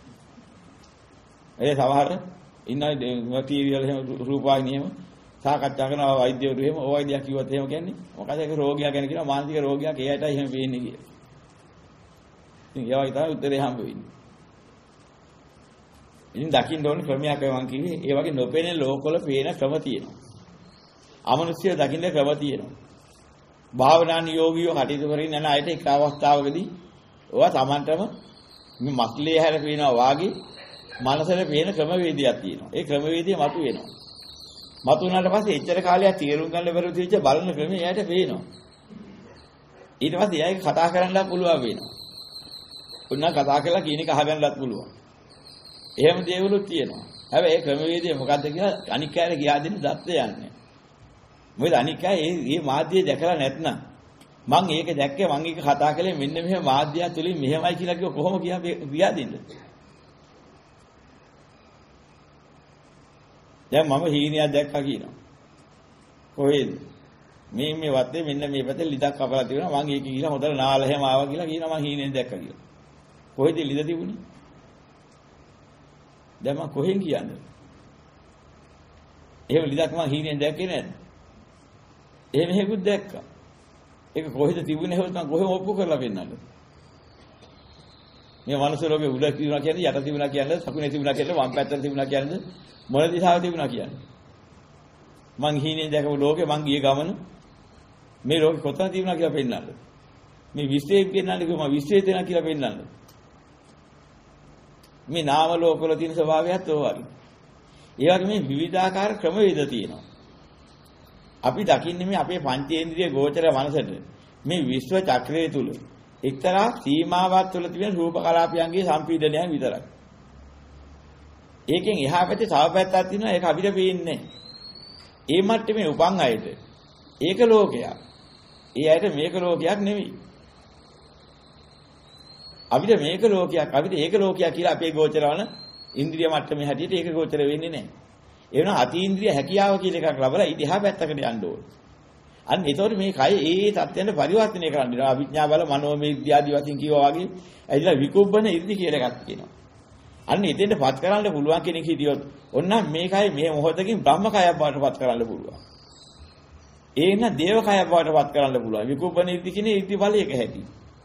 ඒ සමහර ඉන්න මැටීරියල් එහෙම රූපවාහිනිය එහෙම සාකච්ඡා කරනවා වෛද්‍යවරු එහෙම ඔය වෛද්‍යයා කිව්වත් එහෙම කියන්නේ මොකද ඒක රෝගියා ගැන කියනවා මානසික රෝගියා කේයටයි එහෙම වෙන්නේ කියලා. ඉතින් ඒවයි තමයි උත්තරේ හම්බ වෙන්නේ. ඉතින් දකින්න ඕනේ ක්‍රමයක් මම කිව්වේ. ඒ වගේ නොපෙනෙන ලෝකවල පේන ක්‍රම තියෙනවා. අමනුෂ්‍ය දකින්න ක්‍රම තියෙනවා. භාවනා නියෝගියෝ කටයුතු කරගෙන යන අයට එක් අවස්ථාවකදී ඔවා Tamanටම මේ මස්ලේ හැර පේනවා වාගේ මනසට පේන ක්‍රමවේදයක් තියෙනවා. ඒ ක්‍රමවේදය මතු වෙනවා. මතු වුණාට පස්සේ එච්චර කාලයක් තීරුම් ගන්න බැරුව තියච්ච බලන ක්‍රමය එයාට පේනවා. ඊට පස්සේ එයාට කතා කරන්නත් පුළුවන් වෙනවා. උන්නා කතා කරලා කියන එක අහගන්නත් පුළුවන්. එහෙම දේවලුත් තියෙනවා. හැබැයි ඒ ක්‍රමවේදය මොකද්ද කියලා අනික් අයට කියා දෙන්න දත්තේ යන්නේ. මොකද අනික් අය මේ මේ මාධ්‍ය දැකලා නැත්නම් මං ඒක දැක්කේ මං ඒක කතා කළේ මෙන්න මෙහෙම මාධ්‍ය තුලින් මෙහෙමයි කියලා කිව්ව කොහොම කියා කියා දෙන්න. දැන් මම හීනියක් දැක්කා කියනවා. කොහෙද? මේ මේ වත්තේ මෙන්න මේ පැත්තේ ලිදක් කපලා තිබුණා. මං ඒක කියලා හොදලා නාල හැම ආවා කියලා කියනවා මං හීනෙන් දැක්කා කියලා. කොහෙද ලිද තිබුණේ? දැන් මං කොහෙන් කියන්නේ? එහෙම ලිදක් මං හීනෙන් දැක්කේ නෑද? එහෙම හේකුත් දැක්කා. ඒක කොහෙද තිබුණේ හොත් මං කොහෙම ඔප්පු කරලා පෙන්නන්නද? මේ මනුස්ස ලෝකේ උඩ තිබුණා කියන්නේ යට තිබුණා කියන්නේ සකුනේ තිබුණා කියන්නේ වම් පැත්තට තිබුණා කියන්නේ මොන දිශාවේ තිබුණා කියන්නේ? මං හීනෙන් දැකපු ලෝකේ මං ගිය ගමන මේ ලෝකේ කොතන තිබුණා කියලා පෙන්නන්නද? මේ විශ්වයේ පෙන්නන්නද කිව්ව මම විශ්වයේ තේනා කියලා පෙන්නන්නද? මේ නාම ලෝකවල තියෙන ස්වභාවයත් ඕ වගේ. ඒ වගේ මේ විවිධාකාර ක්‍රමවේද තියෙනවා. අපි දකින්නේ මේ අපේ පංචේන්ද්‍රිය ගෝචර මනසට මේ විශ්ව චක්‍රය තුල එක්තරා සීමාවක් තුළ තිබෙන රූප කලාපයන්ගේ සම්පීඩනයක් විතරයි. ඒකෙන් එහා පැත්තේ තව පැත්තක් තියෙනවා ඒක අපිට පේන්නේ. ඒ මට්ටමේ උපන් අයට ඒක ලෝකයක්. ඒ අයට මේක ලෝකයක් නෙවෙයි. අපිට මේක ලෝකයක් අපිට ඒක ලෝකයක් කියලා අපේ ගෝචරවන ඉන්ද්‍රිය මට්ටමේ හැටියට ඒක ගෝචර වෙන්නේ නැහැ. ඒ වෙනවා අතීන්ද්‍රිය හැකියාව කියලා එකක් ලබලා ඊට එහා පැත්තකට යන්න ඕනේ. අන්න ඒතකොට මේ කය ඒ ඒ තත්ත්වයන්ට පරිවර්තනය කරන්න දෙනවා. අවිඥා බල මනෝමය ඉත්‍යාදි වශයෙන් කියවා වගේ ඇයිලා විකුබ්බන ඉර්ධි කියලා එකක් තියෙනවා. අන්න එතෙන්ටපත් කරන්න පුළුවන් කෙනෙක් හිටියොත් ඔන්න මේ කය මේ මොහොතකින් බ්‍රහ්ම කයක් බවටපත් කරන්න පුළුවන්. ඒ න දේව කයක් බවටපත් කරන්න පුළුවන්. විකුබ්බන ඉර්ධි කියන්නේ ඉර්ධි බලයක හැටි.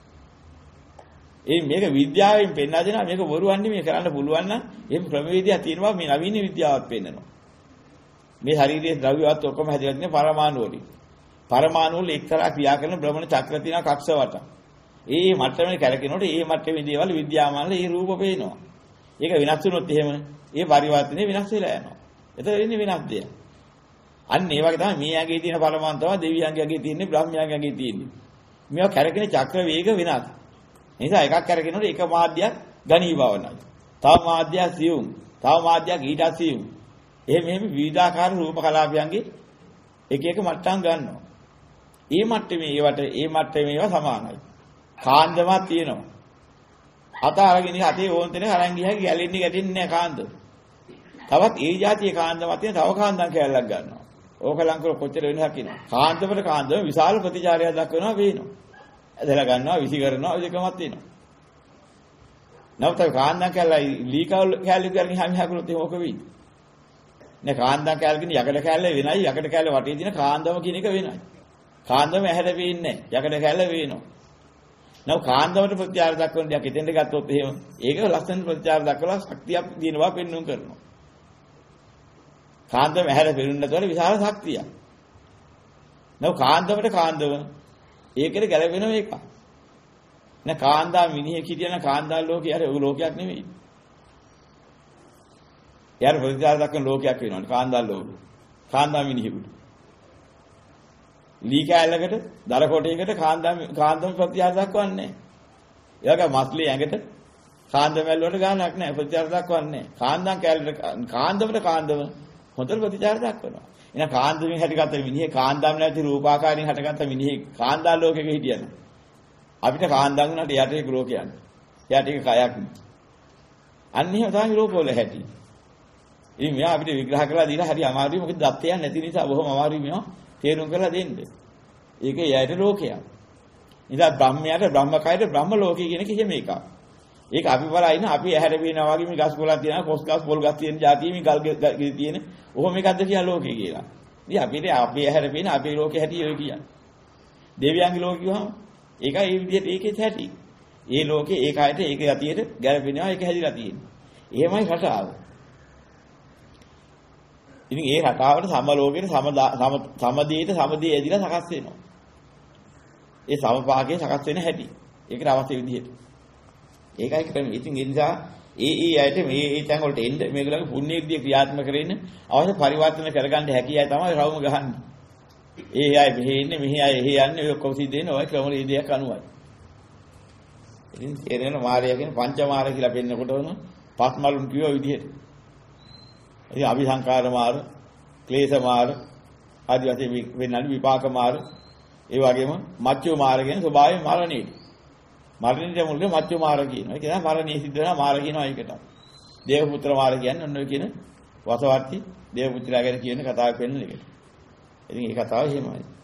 ඒ මේක විද්‍යාවෙන් පෙන්නලා දෙනවා මේක බොරුවන්නේ මේ කරන්න පුළුවන් නම් එහෙම ක්‍රමවේදයක් තියෙනවා මේ නවීන විද්‍යාවත් පෙන්නනවා. මේ ශාරීරික ද්‍රව්‍යවත් ඔක්කොම හැදලා තියෙන පරමාණු වලින්. පරමාණු වල එක්තරා ක්‍රියා කරන භ්‍රමණ චක්‍ර තියෙන කක්ෂ වට. ඒ මට්ටමේ කැරකෙනකොට ඒ මට්ටමේ දේවල් විද්‍යාමානල ඒ රූප පේනවා. ඒක වෙනස් වුණොත් එහෙම ඒ පරිවර්තනේ වෙනස් වෙලා යනවා. එතන වෙන්නේ වෙනස් දෙයක්. අන්න ඒ වගේ තමයි මේ යගේ තියෙන පරමාණු තමයි දෙවියන්ගේ තියෙන්නේ බ්‍රහ්මයන්ගේ තියෙන්නේ. මේවා කැරකෙන චක්‍ර වේග වෙනස්. ඒ නිසා එකක් කැරකෙනකොට එක මාධ්‍යයක් ඝනීභවනයි. තව මාධ්‍යයක් සියුම්. තව මාධ්‍යයක් ඊටත් සියුම්. එහෙම එහෙම විවිධාකාර රූප කලාපයන්ගේ එක එක මට්ටම් ගන්නවා. ඒ මට්ටමේ ඒවට ඒ මට්ටමේ ඒවා සමානයි. කාන්දමක් තියෙනවා. අත අරගෙන හතේ ඕන තැන අරන් ගියා ගැලෙන්නේ ගැටෙන්නේ නැහැ කාන්දම. තවත් ඒ જાතියේ කාන්දමක් තියෙන තව කාන්දම් කැලලක් ගන්නවා. ඕක ලං කර කොච්චර වෙනසක් කියනවා. කාන්දමට කාන්දම විශාල ප්‍රතිචාරයක් දක්වනවා වේනවා. ඇදලා ගන්නවා විසි කරනවා ඒ දෙකමත් තියෙනවා. නමුත් කාන්දම් කැලලයි ලීකවල කැලලි කරගෙන හැම හැකුලොත් ඒක වෙයි. නේ කාන්දම් කැලල කියන යකඩ කැලල වෙනයි යකඩ කැලල වටේ තියෙන කාන්දම කියන එක වෙනයි. කාන්දම ඇහැට පේන්නේ නැහැ. යකඩ කැලල වේනවා. නව කාන්දමට ප්‍රතිචාර දක්වන දෙයක් එතෙන්ට ගත්තොත් එහෙම ඒක ලස්සන ප්‍රතිචාර දක්වලා ශක්තියක් දින බව පෙන්වුම් කරනවා. කාන්දම ඇහැට පෙනුනතොල විශාල ශක්තියක්. නව කාන්දමට කාන්දම ඒකේ ගැලපෙන මේක. නේ කාන්දා මිනිහෙක් හිටියන කාන්දා ලෝකේ අර ඔය ලෝකයක් නෙමෙයි. යාර ප්‍රතිචාර දක්වන ලෝකයක් වෙනවනේ කාන්දා ලෝකෙ. කාන්දා මිනිහෙකුට. ලී කැලලකට දර කොටයකට කාන්දම් කාන්දම ප්‍රතිචාර දක්වන්නේ නැහැ. ඒ වගේ මස්ලි ඇඟට කාන්දම වලට ගානක් නැහැ ප්‍රතිචාර දක්වන්නේ නැහැ. කාන්දම් කැලලට කාන්දමට කාන්දම හොඳට ප්‍රතිචාර දක්වනවා. එහෙනම් කාන්දමෙන් හැටගත්ත මිනිහේ කාන්දම් නැති රූපාකාරයෙන් හැටගත්ත මිනිහේ කාන්දා ලෝකෙක හිටියන. අපිට කාන්දම් උනට යට ඒක ලෝකයක්. යට ඒක කයක් නේ. අන්න එහෙම තමයි ලෝකවල හැටි. ඉතින් මෙයා අපිට විග්‍රහ කරලා දීලා හරි අමාරුයි මොකද දත්තයක් නැති නිසා බොහොම අමාරුයි මේවා. තේරුම් කරලා දෙන්න. ඒක යයට ලෝකයක්. ඉතින් බ්‍රහ්මයාට බ්‍රහ්මකයට බ්‍රහ්ම ලෝකය කියන කිසිම එකක්. ඒක අපි බලයින අපි ඇහැර පේනවා වගේ මේ ගස් කොළක් තියෙනවා, කොස් ගස් පොල් ගස් තියෙන જાතිය මේ ගල් තියෙන. ඔහොම එකක්ද කියලා ලෝකය කියලා. ඉතින් අපිට අපේ ඇහැර පේන අපේ ලෝකේ හැටි ඔය කියන්නේ. දෙවියන්ගේ ලෝකය කිව්වම ඒකයි මේ විදිහට ඒකෙත් හැටි. ඒ ලෝකේ ඒකයට ඒක යතියට ගැලපෙනවා ඒක හැදිලා තියෙනවා. එහෙමයි රටාව. ඉතින් ඒ රටාවට සම ලෝකෙට සම සමදේට සමදේ ඇදිලා සකස් වෙනවා. ඒ සමපාකයේ සකස් වෙන හැටි. ඒකට අවශ්‍ය විදිහට. ඒකයි ක්‍රමය. ඉතින් ඒ නිසා ඒ ඒ ඇයිට මේ ඒ තැන් වලට එන්න මේගොල්ලන්ගේ පුණ්‍ය විදිය ක්‍රියාත්මක කරගෙන අවශ්‍ය පරිවර්තන කරගන්න හැකියයි තමයි රවුම ගහන්නේ. ඒ අය මෙහෙ ඉන්නේ මෙහෙ අය එහෙ යන්නේ ඔය ඔක්කොම සිද්ධ වෙන්නේ ඔය ක්‍රම රීතියක් අනුවයි. ඉතින් තේරෙන මාර්යා කියන පංචමාර කියලා පෙන්නකොට උන පස්මලුන් කියව විදිහට. ඉතින් අபிසංකාර මාර, ක්ලේශ මාර, ආදි වශයෙන් වෙන්නලු විපාක මාර, ඒ වගේම මච්චෝ මාර කියන ස්වභාවයෙන් මරණේ. මරණයට මුල්ගේ මච්චෝ මාර කියනවා. ඒක තමයි මරණේ සිද්ධ වෙනා මාර කියනවා ඒකට. දේව පුත්‍ර මාර කියන්නේ ඔන්න ඔය කියන වසවර්ති දේව පුත්‍රයා ගැන කියන කතාවක් වෙන එකට. ඉතින් මේ කතාව එහෙමයි.